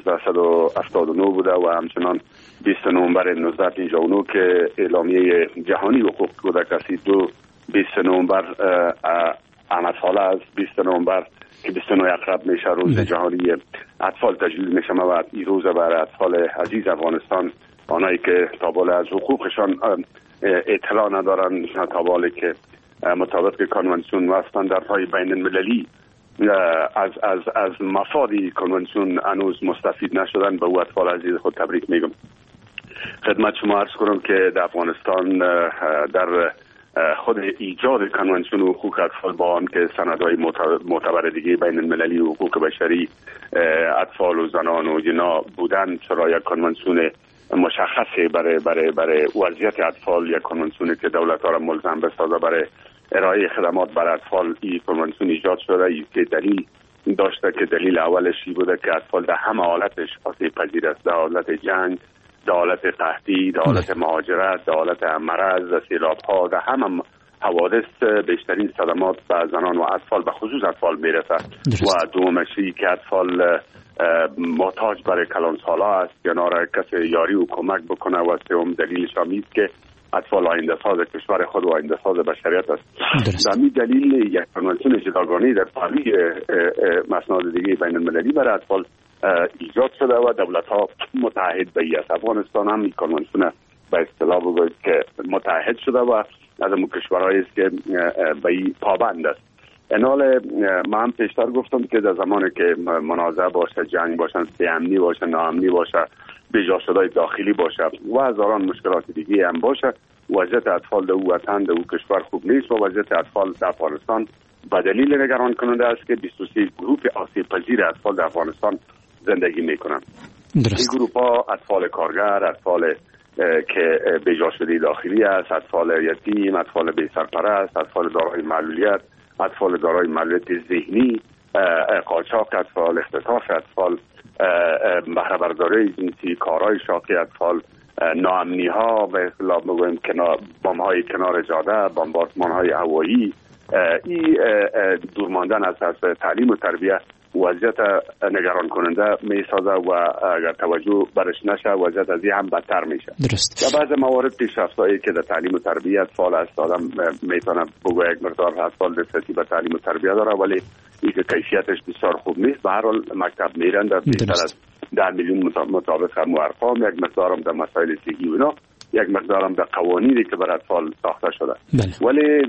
1979 بوده و همچنان 20 نوامبر 1959 که اعلامیه جهانی حقوق کودک است. 20 نوامبر امسال از 20 نوامبر که 29 اقرب میشه روز جهانی اطفال تجلیل میشه و این روز برای اطفال عزیز افغانستان، آنایی که تا بالا از حقوقشان اطلاع ندارن، تا بالا که مطابق کنوانسیون و استانداردهای بین المللی از مفادی کنوانسیون هنوز مستفید نشدن، به او اطفال عزیز خود تبریک میگم. خدمت شما عرض کنم که در افغانستان در خود ایجاد کنوانسیون حقوق اطفال با آن که سندهای معتبر دیگه بین المللی حقوق بشری اطفال و زنان و اینا بودن، چرا یک کنوانسیون مشخصه برای وضعیت اطفال، یک کنوانسیونی که دولت ها را ملزم بسازه برای ارائه خدمات برای اطفال، این کنوانسیون ایجاد شده. این که دلیل داشته که دلیل اولش بوده که اطفال در همه حالتش آسیب پذیر است، در حالت جنگ، در حالت قحطی، در حالت مهاجرت، در حالت مرض، سیلاب‌ها، در همه حوادث بیشترین صدمات به زنان و اطفال به خصوص اطفال میرسه. و دومشی که اطفال محتاج برای کلانسالا است، کنار کسی یاری و کمک بکنه. و سوم دلیلش هم است که اطفال آینده ساز کشور خود و آینده ساز بشریت است. در این دلیل یک کنوانسیون جداگانه در پالی مسائل دیگه بین المللی برای اطفال ایجاد شده و دولت ها متحد به این است. افغانستان هم این کنوانسیون به اصطلاح بگوید که متحد شده و از اون کشورهایی است که به این پابند است. انال ما هم پیشتر گفتم که در زمانی که منازعه باشه، جنگ باشه، بی‌امنی باشه، ناامنی باشه، بیجا شدای داخلی باشه و هزاران مشکلات دیگه هم باشه، وضعیت اطفال در او وطن در او کشور خوب نیست و وضعیت اطفال در افغانستان به دلیل نگران کننده است که 23 گروه آسیب پذیر اطفال در افغانستان زندگی میکنن. این گروه ها اطفال کارگر، اطفال که بیجا شده داخلی است، اطفال یتیم، اطفال بی سرپرست، اطفال دارای معلولیت، اطفال دارای معلولیت ذهنی، قاچاق اطفال، اختطاف اطفال، بهره برداری جنسی، کارهای شاقی اطفال، ناامنی ها، به اصطلاح میگوییم بمب های کنار جاده، بمباردمان های هوایی، این دور ماندن از تعلیم و تربیت وضعیت نگران کننده می سازه و اگر توجه برش نشه وضعیت از این هم بدتر میشه. در بعض موارد پیشرفت‌هایی که در تعلیم و تربیت فعال است، آدم میتونه بگه یک مقدار اطفال دسترسی به تعلیم و تربیت داره، ولی این که کیفیتش بسیار خوب نیست. به هر حال مکتب میرن در بیشتر از 10 میلیون مطابق هم ارقام، یک مقدارم در مسائل صحی و اینا، یک مقدارم در قوانینی که بر اطفال ساخته شده. ولی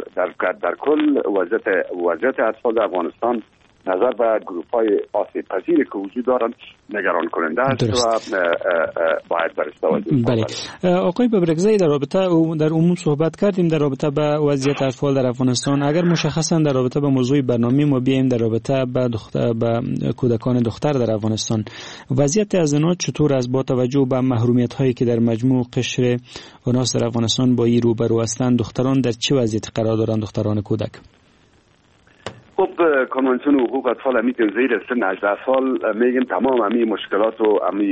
در کل وضعیت اطفال در افغانستان نظر به گروه‌های آسیب پذیری که وجود دارند نگران کننده است و باید برش توجه بله. آقای ببرگزایی در رابطه در عموم صحبت کردیم در رابطه با وضعیت اطفال در افغانستان. اگر مشخصا در رابطه با موضوع برنامه ما بیایم در رابطه با کودکان دختر در افغانستان، وضعیت از اینا چطور است با توجه به محرومیت هایی که در مجموع قشر اوناس در افغانستان با این روبرو هستند؟ دختران در چه وضعیتی قرار دارند، دختران کودک؟ خب کنوانسیون حقوق اطفال همی که زیر سن 18 سال میگیم تمام همی مشکلات و همی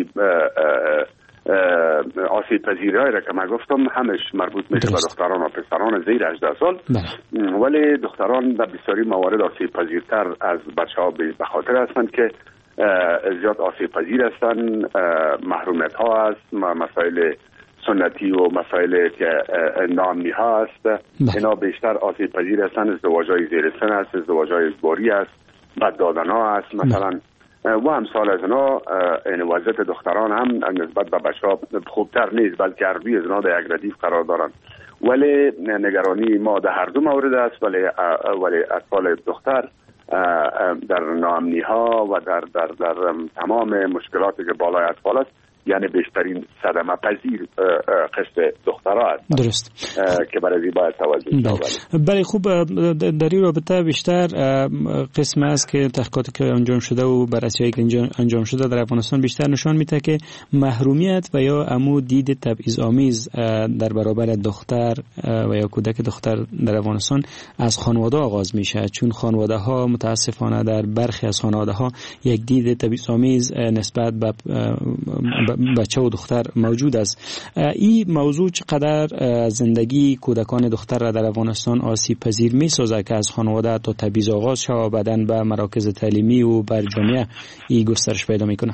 آسیب پذیری های را که من گفتم همش مربوط میشه به دختران و پسران زیر 18 سال. ولی دختران در بسیاری موارد آسیب پذیرتر از بچه ها به خاطر هستند که زیاد آسیب پذیر هستند، محرومیت ها هست، مسائل سنتی و مسائل که ناامنی ها است، اینا بیشتر آسیب پذیر هستند. ازدواج های زیر سن است، ازدواج های اجباری است، بد دادن ها است مثلا و همسال از اینا. این وضعیت دختران هم نسبت به بچه ها خوبتر نیست، بلکه هر دوی از اینا در یک ردیف قرار دارند. ولی نگرانی ما در هر دو مورد است، ولی اطفال دختر در ناامنی ها و در تمام مشکلاتی که بالای اطفال است یعنی بیشترین صدمه پذیر قسم دخترها است. درست. که برای باید توجه شود. بله خوب، در این رابطه بیشتر قسم است که تحقیقاتی که انجام شده و بررسی‌هایی که انجام شده در افغانستان بیشتر نشان میده که محرومیت و یا عمو دید تبعیض‌آمیز در برابر دختر و یا کودک دختر در افغانستان از خانواده آغاز میشه، چون خانواده ها متاسفانه در برخی از خانواده ها یک دید تبعیض‌آمیز نسبت به بچه و دختر موجود است. این موضوع چقدر زندگی کودکان دختر را در افغانستان آسیب پذیر می‌سازد که از خانواده تا تبعیض آغاز شود و بعداً به مراکز تعلیمی و بر جامعه این گسترش پیدا میکنه؟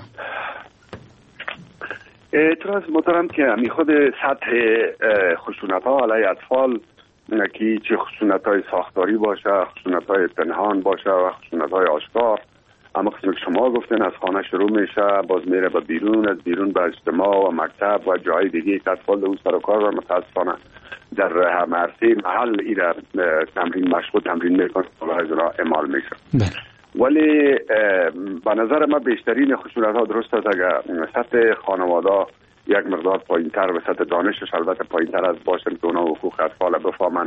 اعتراض محترم که همی خود سطح خشونت‌ها علیه اطفال که چه خشونت‌های ساختاری باشه، خشونت‌های پنهان باشه و خشونت‌های آشکار، اما قسم که شما گفتین از خانه شروع میشه، باز میره به بیرون، از بیرون به اجتماع و مکتب و جای دیگه که اطفال در اون سر و کار و متاسفانه در عرصه محل ایره تمرین مشغول تمرین میکنه و از اونا اعمال میشه. ولی به نظر من بیشترین خشونت‌ها درست است اگر سطح خانواده یک مقدار پایین‌تر و سطح دانشش البته پایین‌تر از باشن که اونا حقوق اطفال بفهمن،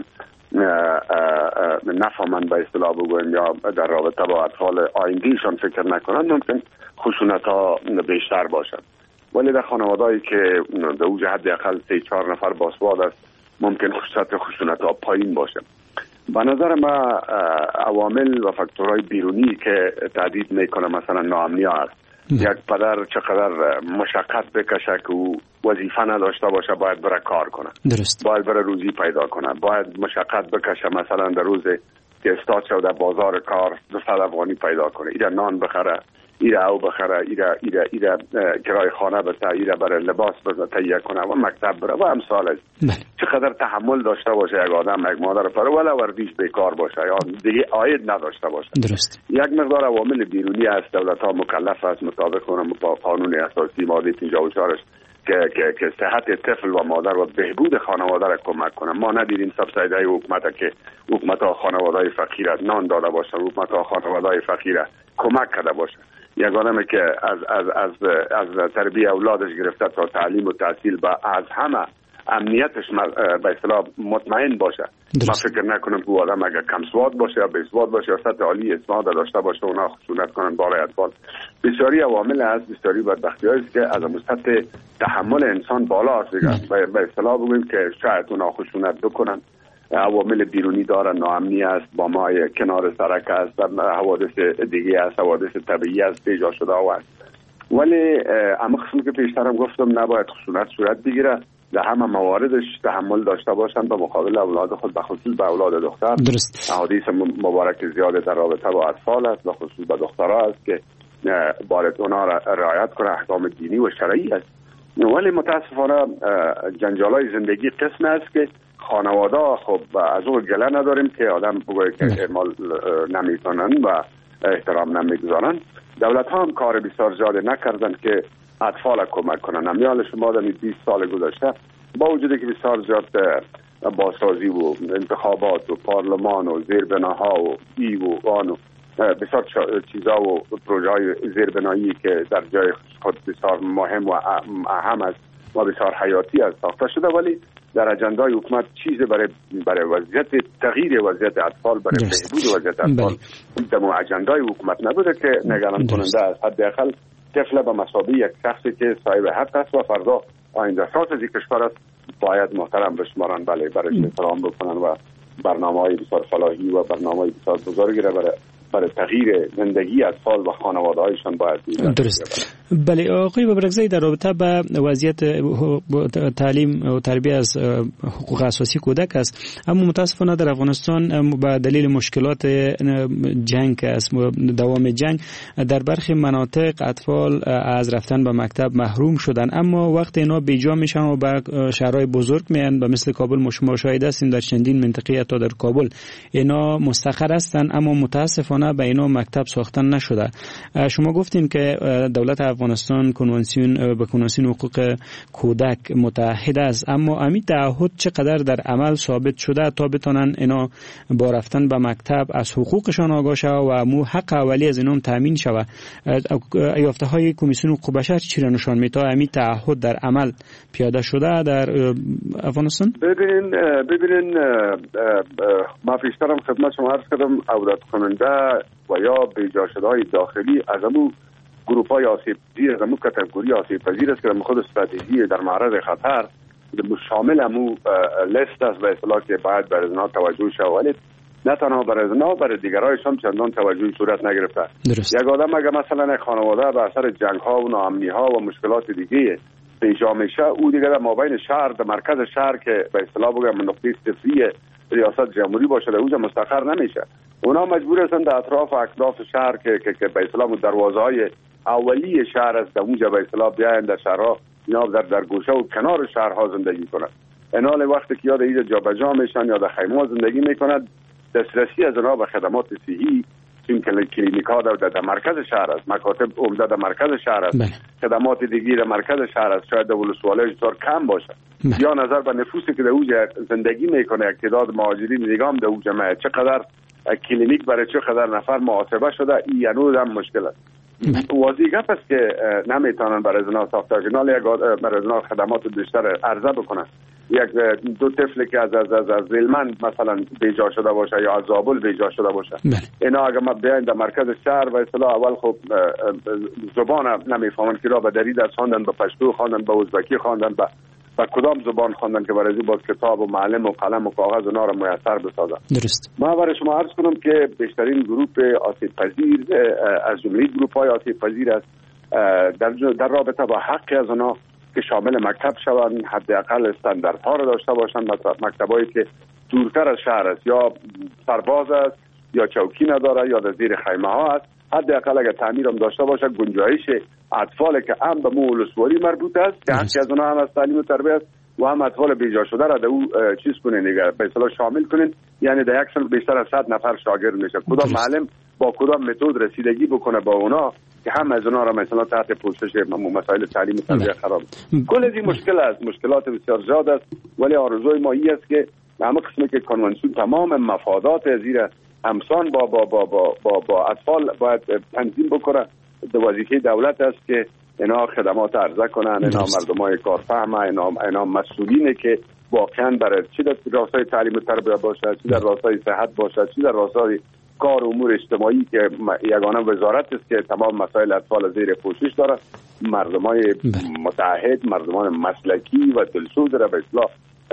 نفهمن به اصطلاح بگویم، یا در رابطه با اطفال آیندهشان فکر نکنن، ممکن خشونت‌ها بیشتر باشن. ولی در خانواده‌ای که در اوج حداقل 3-4 نفر باسواد است ممکن سطح خشونت‌ها پایین باشه. به نظر ما عوامل و فاکتورهای بیرونی که تهدید میکنه مثلا ناامنی است. یک پدر چقدر مشقت بکشه که او وظیفه نداشته باشه باید بره کار کنه، درست، باید بره روزی پیدا کنه، باید مشقت بکشه مثلا در روز که استاد شد در بازار کار 200 افغانی پیدا کنه، ایره نان بخره، ایره او بخره، ایره کرای خانه بده، ایره برای لباس تهیه کنه و مکتب بره و امثال است. چقدر تحمل داشته باشه یک آدم، یک مادر پر ولا وردیش بیکار باشه یا دیگه عاید نداشته باشه. درست. یک مقدار عوامل بیرونی است دولت ها مکلف است مطابق قانون اساسی ماده 54 که صحت طفل و مادر و بهبود خانواده را کمک کنه. ما ندیدیم سبسیدی حکومت که حکومت ها خانواده فقیر نان داده باشه، حکومت ها خانواده فقیر کمک کرده باشه. یک آدمی که از تربیت اولادش گرفته تا تعلیم و تحصیل با از همه امنیتش به اصطلاح مطمئن باشه. ما فکر نکنم که آدم اگر کم سواد باشه یا بیسواد باشه یا سطح عالی اسناد داشته باشه اونا خشونت کنن بالای اطفال. بسیاری عوامل هست، بسیاری بدبختی‌هایی است که از سطح تحمل انسان بالا است. به اصطلاح بگوییم که شاید اونا خشونت بکنن. عوامل بیرونی دارن، ناامنی است، با ما کنار سرک است، حوادث دیگه است، حوادث طبیعی است، پیدا شده است. ولی اما قسمی که پیشترم گفتم نباید خشونت صورت بگیره، در همه مواردش تحمل داشته باشن به مقابل اولاد خود، به خصوص به اولاد دختر. درست. احادیث مبارک زیاده در رابطه با اطفال است، به خصوص به دخترها است که باید اونا رعایت کنه، احکام دینی و شرعی است. ولی متاسفانه جنجالای زندگی قسم است که خانواده خب از اون گله نداریم که آدم بگوید که اعمال نمیکنن و احترام نمیگذارن. دولت ها هم کار بسیار زیاده نکردن که اطفال کمک کنن. امیال شما در 20 سال گذشته با وجودی که بسیار زیاد بازسازی و انتخابات و پارلمان و زیربناها و ای و آن و بسیار چیزا و پروژه های زیربنایی که در جای خود بسیار مهم و اهم است و بسیار حیاتی است ساخته شده، ولی در اجندای حکومت چیز برای وضعیت تغییر وضعیت اطفال، برای بهبود وضعیت اطفال در اجندای حکومت نبوده که نگران کننده است. حداقل طفل به مثابه یک شخصی که صاحب حق است و فردا آینده ساز از کشور است باید محترم بشمارن، بله برای احترام بکنن و برنامه‌های بسیار فلاحی و برنامه‌های بسیار بزرگی را برای تغییر زندگی اطفال و خانواده‌هایشان باید درست. بله آقای ببرگزایی، در رابطه با وضعیت تعلیم و تربیت از حقوق اساسی کودک است، اما متاسفانه در افغانستان با دلیل مشکلات جنگ است، دوام جنگ در برخی مناطق اطفال از رفتن به مکتب محروم شدن، اما وقت اینا بیجا میشن و به شهرهای بزرگ میان و مثل کابل ما شاهد هستیم در چندین منطقه تا در کابل اینا مستقر هستند، اما متاسفانه به اینا مکتب ساختن نشده. شما گفتین که دولت افغانستان به کنوانسیون حقوق کودک متحد است، اما همین تعهد چقدر در عمل ثابت شده تا بتونن اینا با رفتن به مکتب از حقوقشان آگاه شوه و مو حق اولی از اینام تامین شوه؟ یافته‌های کمیسیون حقوق بشر چی را نشان میده؟ همین تعهد در عمل پیاده شده در افغانستان؟ ببینین ما پیشترم خدمت شما عرض کردم عودت کننده و یا بیجا شده های داخلی از امو گروپ های آسیب پذیر، از امو کتگوری آسیب پذیر است که خود استراتژی در معرض خطر شامل امو لیست است به اصطلاح که باید بر ازنا توجه شود، ولی نه تنها بر ازنا، برای دیگرایشان چندان توجهی صورت نگرفته. یک آدم اگر مثلا یک خانواده به اثر جنگ ها و ناامنی ها و مشکلات دیگه بیجا میشه، او دیگه در مابین شهر، در مرکز شهر که به اصطلاح بگم نقطه صفری ریاست جمهوری باشه، در اونجا مستقر نمیشه. اونا مجبور هستن در اطراف اکلاف شهر که به اصطلاح دروازه‌های اولیه شهر است، در اونجا به اصطلاح بیاین در شهرها، اینا در گوشه و کنار شهرها زندگی کنند. انال وقتی که یاد اینجا جابجا میشن یا در خیمه زندگی میکنند، دسترسی از اونا به خدمات صحی، چون کلینیک‌ها در مرکز شهر است، مکاتب عمده در مرکز شهر است، خدمات دیگه در مرکز شهر است، شاید در ولسوالی‌اش بسیار کم باشه. یا نظر به نفوسی که در اونجا زندگی میکنه، تعداد مهاجرین دیگه هم در اونجا چقدر کلینیک برای چقدر نفر محاسبه شده، این یعنی هم مشکل است. واضح گپ است که نمیتونن برای ازنا ساختگینال برای ازنا خدمات بیشتر عرضه بکنن. یک دو طفل که از زلمند مثلا بیجا شده باشه یا از زابل بیجا شده باشه، اینا اگر ما بیاین در مرکز شهر و اصطلاح اول خب زبان نمیفهمن که را به دری درس خواندن، به پشتو خواندن، به ازبکی خواندن، به کدام زبان خواندن که برای باز کتاب و معلم و قلم و کاغذ اونا را میسر بسازن. درست. ما برای شما عرض کنم که بیشترین گروپ آسیب پذیر از جمله گروپ های آسیب پذیر است در رابطه با حق از اونا که شامل مکتب شوند، حداقل استانداردها را داشته باشند، مکتبایی که دورتر از شهر است، یا سرباز است، یا چوکی نداره، یا در زیر خیمه ها است، حداقل اگر تعمیر هم داشته باشه، گنجایش اطفال که هم به ولسوالی مربوط است که حق از اونها هم از تعلیم و تربیت و هم اطفال بیجا شده را در او چیز کنین دیگه به اصطلاح شامل کنین، یعنی در یک سال بیشتر از 100 نفر شاگرد میشه. کدام معلم با کدام متد رسیدگی بکنه با اونا که هم از اونها را مثلا تحت پوشش مسائل تعلیم و تربیت قرار بده. کل از این مشکل است، مشکلات بسیار زیاد است، ولی آرزوی ما این است که همه قسمی که کنوانسیون تمام مفادات زیر همسان با اطفال باید تنظیم بکنه. وظیفه دولت است که اینا خدمات عرضه کنن، اینا مردمای کارفهم، اینا مسئولینه که واقعا برای چی در راستای تعلیم و تربیت باشه، چی در راستای صحت باشه، چی در راستای کار و امور اجتماعی که یگانه وزارت است که تمام مسائل اطفال زیر پوشش داره، مردمای متعهد، مردمان مسلکی و دلسوز را به اصلاح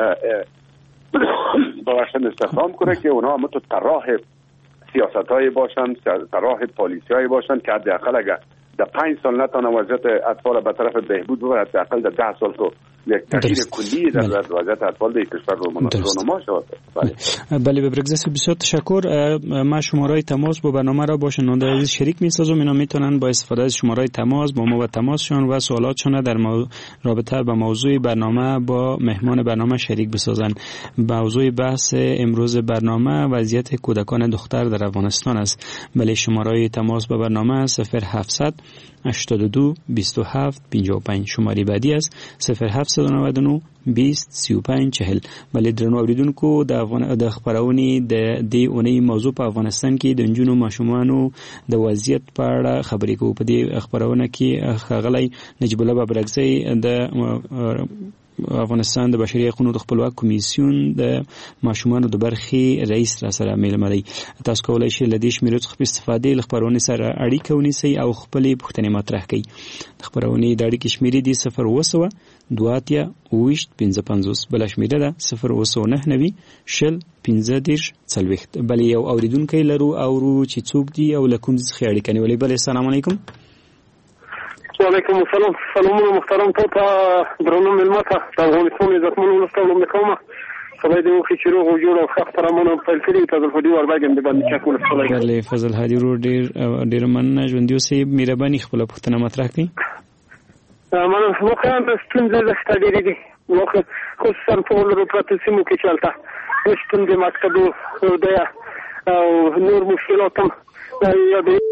باورشن استخدام کنه که اونها هم تو طراح سیاست‌هایی باشن، طراح پالیسی‌هایی باشن که حداقل اگر در 5 سال نتونه وضعیت اطفال به طرف بهبود ببره، حداقل در 10 سال تو یک تغییر کلی در وضعیت اطفال در کشور رونما شود. بله ببرگزاس بسیار تشکر. ما شماره تماس با برنامه را با شنونده عزیز شریک می‌سازم، اینا میتونن با استفاده از شماره تماس با ما و تماسشون و سوالاتشون در رابطه با موضوع برنامه با مهمان برنامه شریک بسازن. موضوع بحث امروز برنامه وضعیت کودکان دختر در افغانستان است. بله شماره تماس با برنامه 0700 82 27 55 شماره بعدی است 0799 20 35 40. بله درنو اوریدونکو د خبرونې د اونۍ موضوع په افغانستان کې د نجونو ماشومانو د وضعیت په اړه خبرې کوو. په دې خبرونه کې ښاغلی نجیب الله بابرکزی د افغانستان د بشري حقوقو د خپلواک کمیسیون د ماشومانو د برخې رئیس را سره میلمدي. تاسو کولای شئ له دې شمیرو څخه په استفادې له خبرونې سره اړیکه ونیسئ او خپلې پوښتنې مطرح کړئ. د خبرونې د اړیکې شمیرې دي 0 2 اویشت 55 بل شمیره ده 0 شل 15 40. بل یو اوریدونکو لرو چې څوک دی او لکم څخه اړیکه نیولې. بل السلام علیکم. وعلیکم السلام. سلامونه محترم ته درنو ملمته د افغانستان عزتمنو ولسمشر مکومه خدای دې وکړي چې روغ او جوړ او ښه خبرونه پیل کړي. فضل هادي ورباګم د باندې چاکو ولسمشر. بله فضل هادي ورو ډیر مننه ژوندۍ اوسئ. مهرباني خپل پوښتنه مطرح کړئ. مننه. واقعا ستونزې زښته ډېرې دي، خصوصا په ولرو پراتو سیمو کې چې هلته شتون د مکتبو او نور مشکلات هم یا د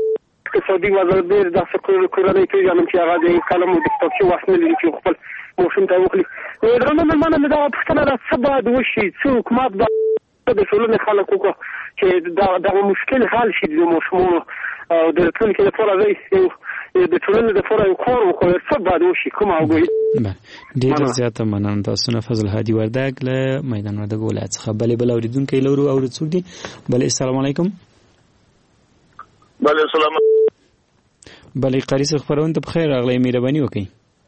اقتصادي وضع ډېر داسې کورنۍ پېژنم چې هغه د قلم او د کتابچې وخت نه لري چې خپل ماشوم ته وکړي. درنو مېلمانه مې دغه پوښتنه ده، څه باید وشي، څه حکومت باید د ټولنې خلک وکړي چې دغه مشکل حل شي د ماشومانو او د راتلونکي لپاره د ټولنې لپاره یو کار وکړي. څه باید وشي، کوم وګوري؟ ډېر زیاته مننه تاسو نه. فضل هادي وردګ له میدان وردګ ولایت څخه. بل اوریدونکي لورو او څوک دي؟ بل السلام علیکم. بله سلام. بله قاری صاحب خبرونه ته بخیر راغلی، مهرباني وکړئ.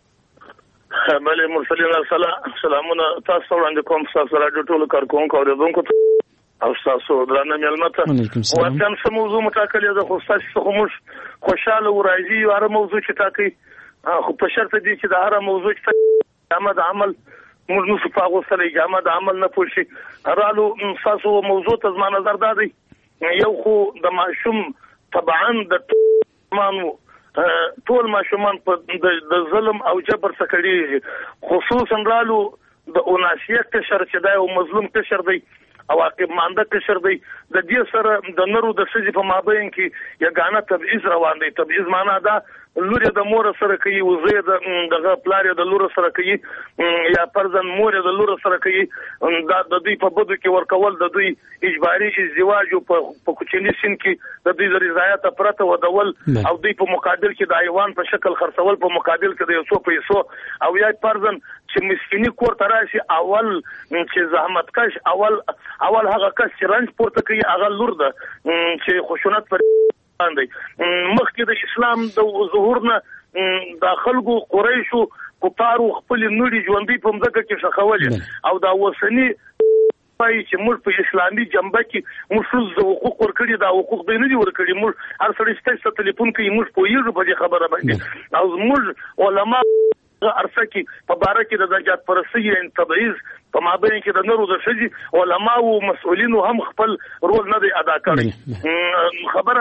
بله مرسلین سلامونه تاسو وړاندې کوم، تاسو راډیو ټولو کارکوونکو اوریدونکو او تاسو درنه مېلمه ته وطن څه موضوع مټاکلې ده، خو تاسو څخه موږ خوشاله و راځي یو هر موضوع چې ټاکي، خو په شرط دی چې د هر موضوع چې جامد عمل موږ نو صفاغو سره جامد عمل نه پوښي رالو. تاسو موضوع ته زما نظر دادی یو خو د ماشوم طبعا د مانو ټول ماشومان په د ظلم او جبر څخه کړي، خصوصا رالو د اوناسیت قشر چې دا یو مظلوم قشر دی او عاقب مانده قشر دی. د دې سره د نرو د سږي په مابین کې یګانه تبعیض روان دی. تبعیض معنا دا لور د مور سره کوي، وزې دغه پلار د لور سره کوي، یا پرځن مور د لور سره کوي. دا د دوی په بدو کې ورکول، د دوی اجباري ازدواج په کوچني سن کې د دوی د رضایت پرته ودول او دوی په مقابل کې د حیوان په شکل خرڅول، په مقابل کې د یو څو پیسو او یا پرځن چې مسکینی کور ته راشي اول چې زحمت کش اول هغه کس چې رنج پورته کوي هغه لور ده چې خشونت پر باندې مخکې د اسلام د ظهور نه د خلکو قریشو کفارو خپل نوري ژوندۍ په مځکه کې شخولې او دا وسنی پای چې موږ په اسلامي جنبه کې موږ د حقوق ورکړي، دا حقوق به نه دي ورکړي. موږ هر سړی ستاسو ټلیفون کوي، موږ پوهیږو په دې خبره باندې او موږ علما ارسه کې په باره کې د ذات پرستی ان تبعیض په مابین کې د نورو د شجي علما او مسؤلینو هم خپل رول نه دی ادا کړی. خبره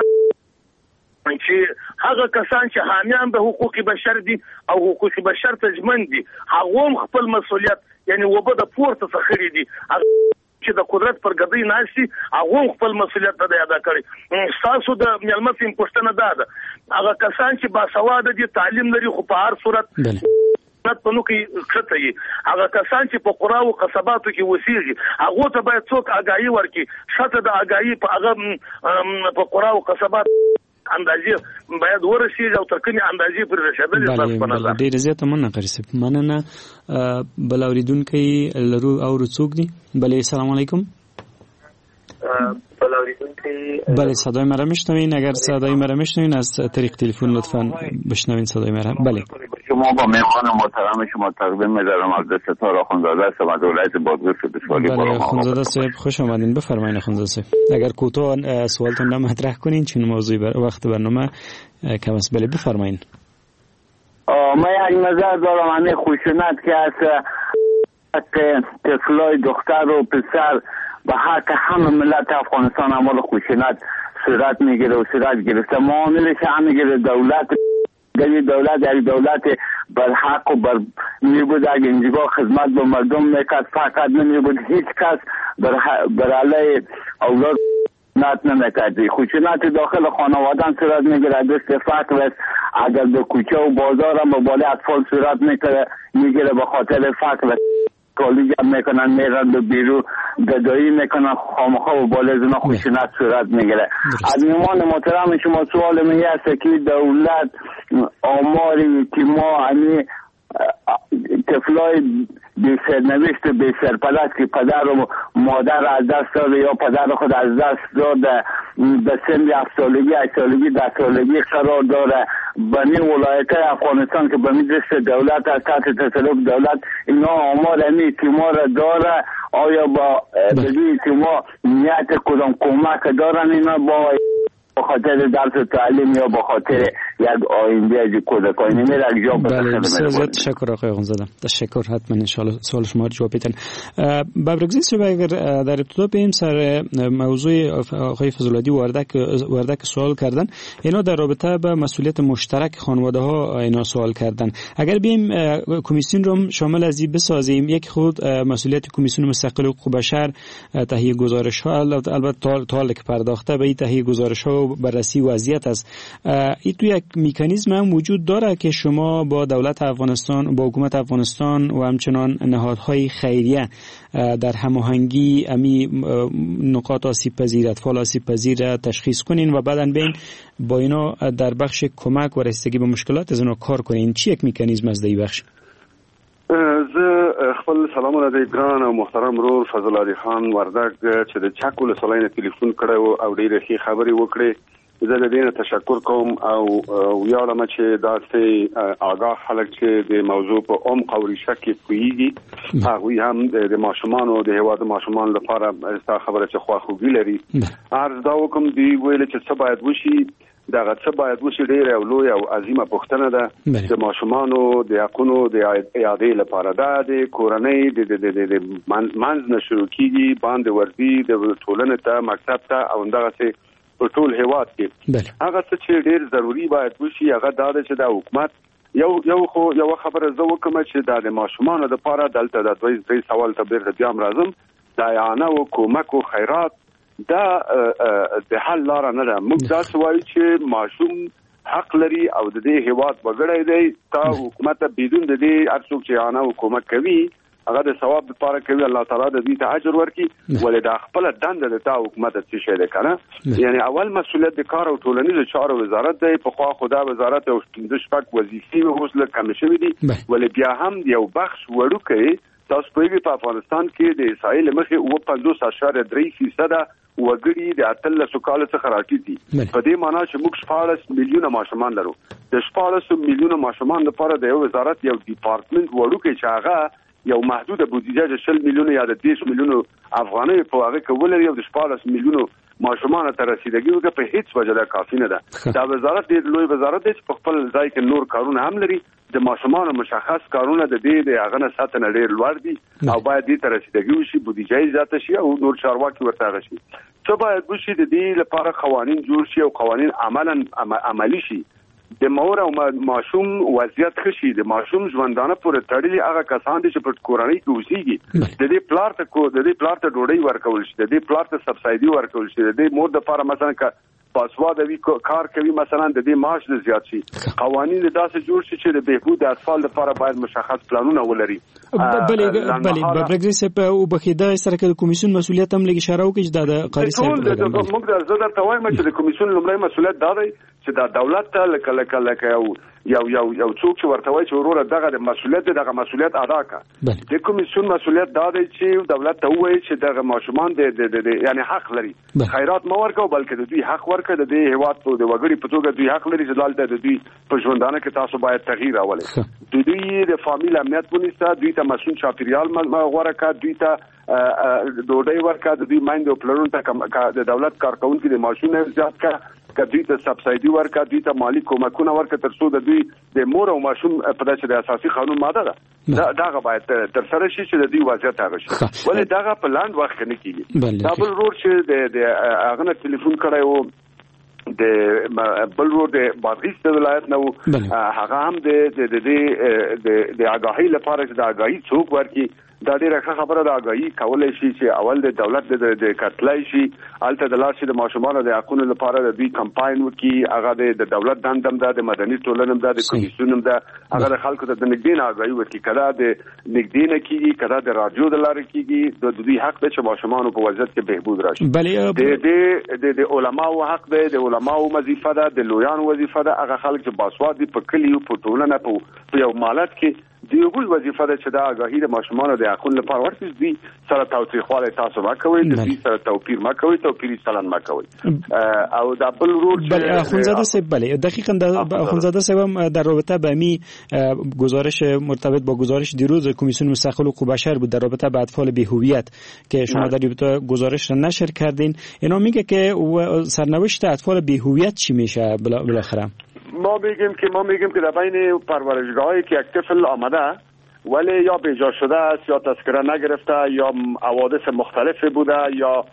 چې هغه کسان چې حامیان د حقوق بشر دي او حقوق بشر ته ژمن دي هغه خپل مسؤلیت یعنی وبد پورته څخه دي چې د قدرت پر ګدۍ ناشتي هغه خپل مسؤلیت نه ادا کړي. تاسو د ملمت پښتنه ده هغه کسان چې باسواده دي، تعلیم لري، خو په هر صورت پنو کې خطه یي، هغه کسان چې په قرا او قصباتو کې وسیږي هغه ته باید څوک آگاهي ورکړي. شته د آگاهي په هغه په قرا او قصبات اندازې باید ورسیږي او تر کومه اندازې پر رسیدل تاسو په نظر. ډیر زیاته مننه بل اوریدونکي لرو او څوک دي؟ بله السلام علیکم. بله صدای مرا میشنوین؟ اگر صدای مرا میشنوین از طریق تلفن لطفاً بشنوین صدای مرا. بله شما با مهمان محترم شما تقدیم می‌دارم از ستاره اخوندزاده هستم از ولایت بادغیس سپسوالی. بله اخوندزاده صاحب خوش آمدین، بفرمایید اخوندزاده صاحب. اگر کوتاه سوالتون مطرح کنین چون موضوع وقت برنامه کم است. بله بفرمایید. من یک نظر دارم همین خشونت که از طفلای دختر و پسر به حق همه ملت افغانستان اعمال خشونت صورت میگیره و صورت گرفته. معاملش همه دولت بر حق و بر میبود اگه اینجا خدمت به مردم میکرد فقط نمیبود هیچ کس بر علیه اولاد نت نمیکردی. خشونت داخل خانواده صورت میگیره، دست فقر است. اگر به کوچه و بازار هم به بالای اطفال صورت میگیره به خاطر فقر کالی جمع میکنن میرن به بیرو گدایی میکنن خامخا و بالای زنا خشونت صورت میگیره. از میمان محترم شما سوال من است که دولت آماری که ما همی طفلای بی سرنوشت و بی سرپرست که پدر و مادر از دست داده یا پدر خود از دست داده به سن 7 سالگی 8 سالگی 10 سالگی قرار داره بنی ولایت افغانستان که به دست دولت از تحت تصرف دولت اینا آمار همی تیمار داره. آیا با بدی تیمار نیت کدام کمک دارن اینا با خاطر درس تعلیم یا با خاطر یک آینده از کودکان میره جا بله بسیار تشکر آقای اخوندزاده. تشکر. حتما ان شاء الله سوال شما رو جواب بدن. بابرگزی صاحب اگر در ابتدا بریم سر موضوع آقای فضل‌الدی وردک سوال کردن، اینا در رابطه با مسئولیت مشترک خانواده ها اینا سوال کردن. اگر بیم کمیسیون رو شامل از این بسازیم، یک خود مسئولیت کمیسیون مستقل حقوق بشر تهیه گزارش ها، البته تا که پرداخته به تهیه گزارش ها بررسی وضعیت است. این تو یک مکانیزم هم وجود داره که شما با دولت افغانستان، با حکومت افغانستان و همچنان نهادهای خیریه در هماهنگی امی نقاط آسیب پذیر، اطفال آسیب پذیر تشخیص کنین و بعداً بین با اینا در بخش کمک و رسیدگی به مشکلات از اونا کار کنین. چی یک مکانیزم از دی بخش؟ زه خپل سلامونه د ګران او محترم رور فضل علي خان وردګ چې د چک ولسوالۍ نه ټلیفون کړو او ډېرې ښې خبرې وکړې. زه د دې نه تشکر کوم او ویاړم چې داسې آگاه خلک چې د موضوع په عمق او ریشه کې پوهیږي هغوی هم د ماشومانو د هېواد ماشومانو لپاره ستا خبره چې خواخوږي لري. عرض دا وکړم دوی ویل چې څه باید وشي، دغه څه باید وشي ډېره او لویه او عظیمه پوښتنه ده د ماشومانو د حقونو د اعادې لپاره. دا د کورنۍ د منځ نه شروع کېږي، باندې ورځي د ټولنې ته، مکتب ته او همدغسې په ټول هېواد کې. هغه څه چې ډېر ضروري باید وشي هغه دا ده چې دا حکومت یو خبره زه وکړم چې دا د ماشومانو دپاره دلته د دوی سوال ته بیرته بیا هم راځم، دا اعانه و کومک و خیرات دا د حل لاره نه ده. موږ داسې وایو چې ماشوم حق لري او د دې هېواد وګړی دی. تا حکومت بدون د دې هر څوک چې اعانه و کومک کوي هغه د ثواب لپاره کوي، الله تعالی د دې ته اجر ورکړي. ولې دا خپله دنده د تا حکومت څه شی دی که نه؟ یعنی اول مسؤلیت د کار او ټولنیزو چارو وزارت دی. پخوا خو دا وزارت یو 15 وظیفې اوس لږ کمې شوي دي، ولې بیا هم یو بخش وړوکی تاسو پوهیږئ په افغانستان کې د احصایې له مخې 50.3% وګړي د 18 کالو څخه راټیټ دي. په دې معنی چې موږ 14 میلیونه ماشومان لرو. د 14 میلیونه ماشومان لپاره د یو وزارت یو ډپارټمنټ وړوکی چې هغه یو محدوده بودیجه 60 میلیونه یا د 10 میلیونه افغانۍ په هغه کې ولري او د 14 میلیونه ماشومان ته رسیدګي وکړي په هیڅ وجه دا کافي نه ده. دا وزارت ډېر لوی وزارت دی چې په خپل ځای کې نور کارونه هم لري. د ماشومانو مشخص کارونه د دې د هغه نه ساتنه ډېر لوړ دي او باید دې ته رسیدګي وشي، بودیجه یې زیاته شي او نور چارواکي ورته هغه شي. څه باید وشي؟ د دې لپاره قوانین جوړ شي او قوانین عملی شي. د مور او ماشوم وضعیت ښه شي، د ماشوم ژوندانه پورې تړلي هغه کسان دي چې په کورنۍ کې اوسېږي د دې پلار ته ډوډۍ ورکول شي، د دې پلار ته سبسایډي ورکول شي، د دې مور دپاره مثلا که باسواده وي کار کوي مثلا د دې معاش د زیات شي. قوانین داسې جوړ شي چې د بهبود د اطفال لپاره باید مشخص پلانونه ولري. بله برګري صاحب او بخیده سره د کمیسیون مسؤلیت هم لږ اشاره وکړي چې د قاری صاحب موږ درته وایم چې د کمیسیون لومړی مسؤلیت دا دی چې دا دولت ته لکه یو څوک چې ورته وایي چې وروره دغه د مسؤلیت دی، دغه مسؤلیت ادا کړه. د کمیسیون مسؤلیت دا دی چې دولت ته ووایي چې دغه ماشومان یعنی حق لري، خیرات مه ورکوه بلکې د دوی حق ورکړه. د دې هېواد د وګړي په توګه دوی حق لري چې دلته د دوی په ژوندانه کې تاسو باید تغییر راولئ. د دوی د فامیل امنیت ونیسه، دوی ته مسؤل چاپېریال غوره کړه، دوی ته ډوډۍ ورکړه، د دوی میندې او پلرونو ته د دولت کارکوونکي د معاشونه زیات کړه، که دوی ته سبسایډي ورکړه، دوی ته مالي کومکونه ورکړه تر څو د دوی د مور او ماشوم په داسې د اساسي قانون ماده ده دغه باید ترسره شي چې د دوی وضعیت هغه شي. ولې دغه په لاند وخت کې نه کېږي. دا بل ورور چې د هغه نه ټلیفون کړی و د بل ورور د بادغیس د ولایت نه و، هغه هم د آګاهۍ لپاره چې د آګاهي څوک ورکړي دا ډیره ښه خبره ده. آګاهي کولی شي چې اول د دولت د کتلای شي هلته د لاس د ماشومانو د حقونو لپاره د دوی کمپاین وکړي. هغه د دولت دنده هم ده، د مدني ټولنې هم ده، د کمیسیون هم ده. هغه د خلکو ته د نږدې نه آګاهي ورکړي. که دا د نږدې نه کېږي، که دا د راډیو د لارې کېږي، د دوی حق ده چې ماشومانو په وضعیت کې بهبود راشي. د علماو حق ده، د علماو وظیفه ده، د لویانو وظیفه ده. هغه خلک چې باسواد دي په کلیو په ټولنه په یو مالت کې د یوه وظیفه ده چې دا آګاهي د ماشومانو د حقونو لپاره ورکړي. دوی سره تاوتریخوالی تاسو مه کوئ، د دوی سره توپیر مه کوئ، توپیري چلند مه کوئ. او دا بل ورور چې اخوندزاده صاحب دقیقاً اخوندزاده صاحب هم در رابطه به می گزارش مرتبط با گزارش دیروز کمیسیون مستقل حقوق بشر بود در رابطه با اطفال بی‌هویت که شما در رابطه گزارش را نشر کردین، اینا میگه که سرنوشت اطفال بی‌هویت چی میشه بالاخره؟ ما میگیم که در بین پرورشگاهایی که یک طفل آمده ولی یا بیجا شده است یا تذکره نگرفته یا حوادث مختلفی بوده یا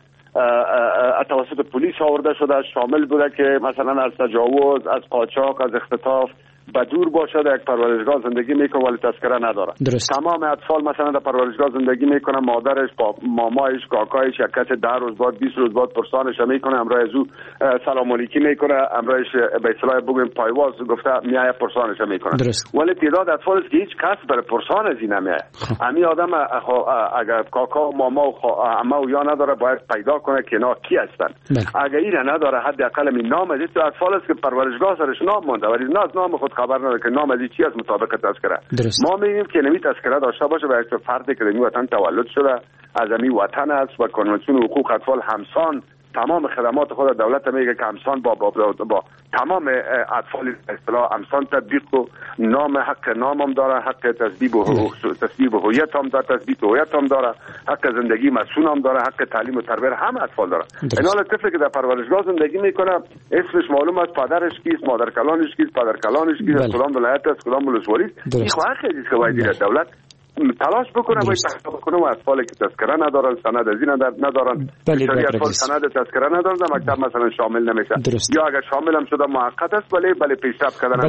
توسط پلیس آورده شده شامل بوده که مثلا از تجاوز، از قاچاق، از اختطاف بدور باشه در یک پرورشگاه زندگی میکنه ولی تذکره نداره. تمام اطفال مثلا در پرورشگاه زندگی میکنه، مادرش با مامایش کاکایش یک کس 10 روز بعد 20 روز بعد پرسانش میکنه، امرای زو سلام علیکی میکنه، امرایش به اصطلاح بگیم پایواز گفته میای پرسانش میکنه. ولی تعداد اطفال است که هیچ کس برای پرسان از این نمیاد. همین آدم اگر کاکا و ماما و عمه و یا نداره باید پیدا کنه که اینا کی هستن. اگر این نداره حداقل می نام از این اطفال است که پرورشگاه سرش نام مونده ولی نه از نام خود خبر نداره که نام از چی است مطابق تذکره. ما میگیم که نمی تذکره داشته باشه برای فردی که در این وطن تولد شده، از این وطن است و کنوانسیون حقوق اطفال همسان تمام خدمات خود دولت میگه که همسان با تمام اطفال اصطلاح همسان تطبیق و نام حق نامم داره، حق تثبیت هویت هم داره، تثبیت هویت هم داره، حق زندگی مسئول هم داره، حق تعلیم و تربیت همه اطفال داره. این حال طفلی که در پرورشگاه زندگی میکنه اسمش معلوم است، پدرش کیست، مادر کلانش کیست، پدر کلانش کیست، کدام ولایت است، کدام ولسوالی است. این خو حق است که باید دولت تلاش بکنه باید تحقیق بکنه و اطفالی که تذکره ندارن، سند از این ندارن، بسیاری اطفال سند تذکره ندارن در مکتب مثلا شامل نمیشه یا اگر شامل هم شده موقت است ولی پیشرفت کردن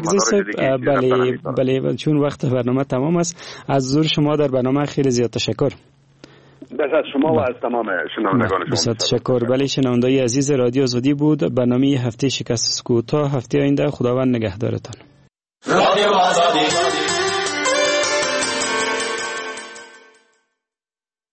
بله چون وقت برنامه تمام است. از حضور شما در برنامه خیلی زیاد تشکر. از شما و از تمام شنوندگان شما بسیار تشکر. بله شنوندای عزیز رادیو آزادی بود برنامه هفته شکست سکوت. تا هفته آینده خداوند نگهدارتان. رادیو آزادی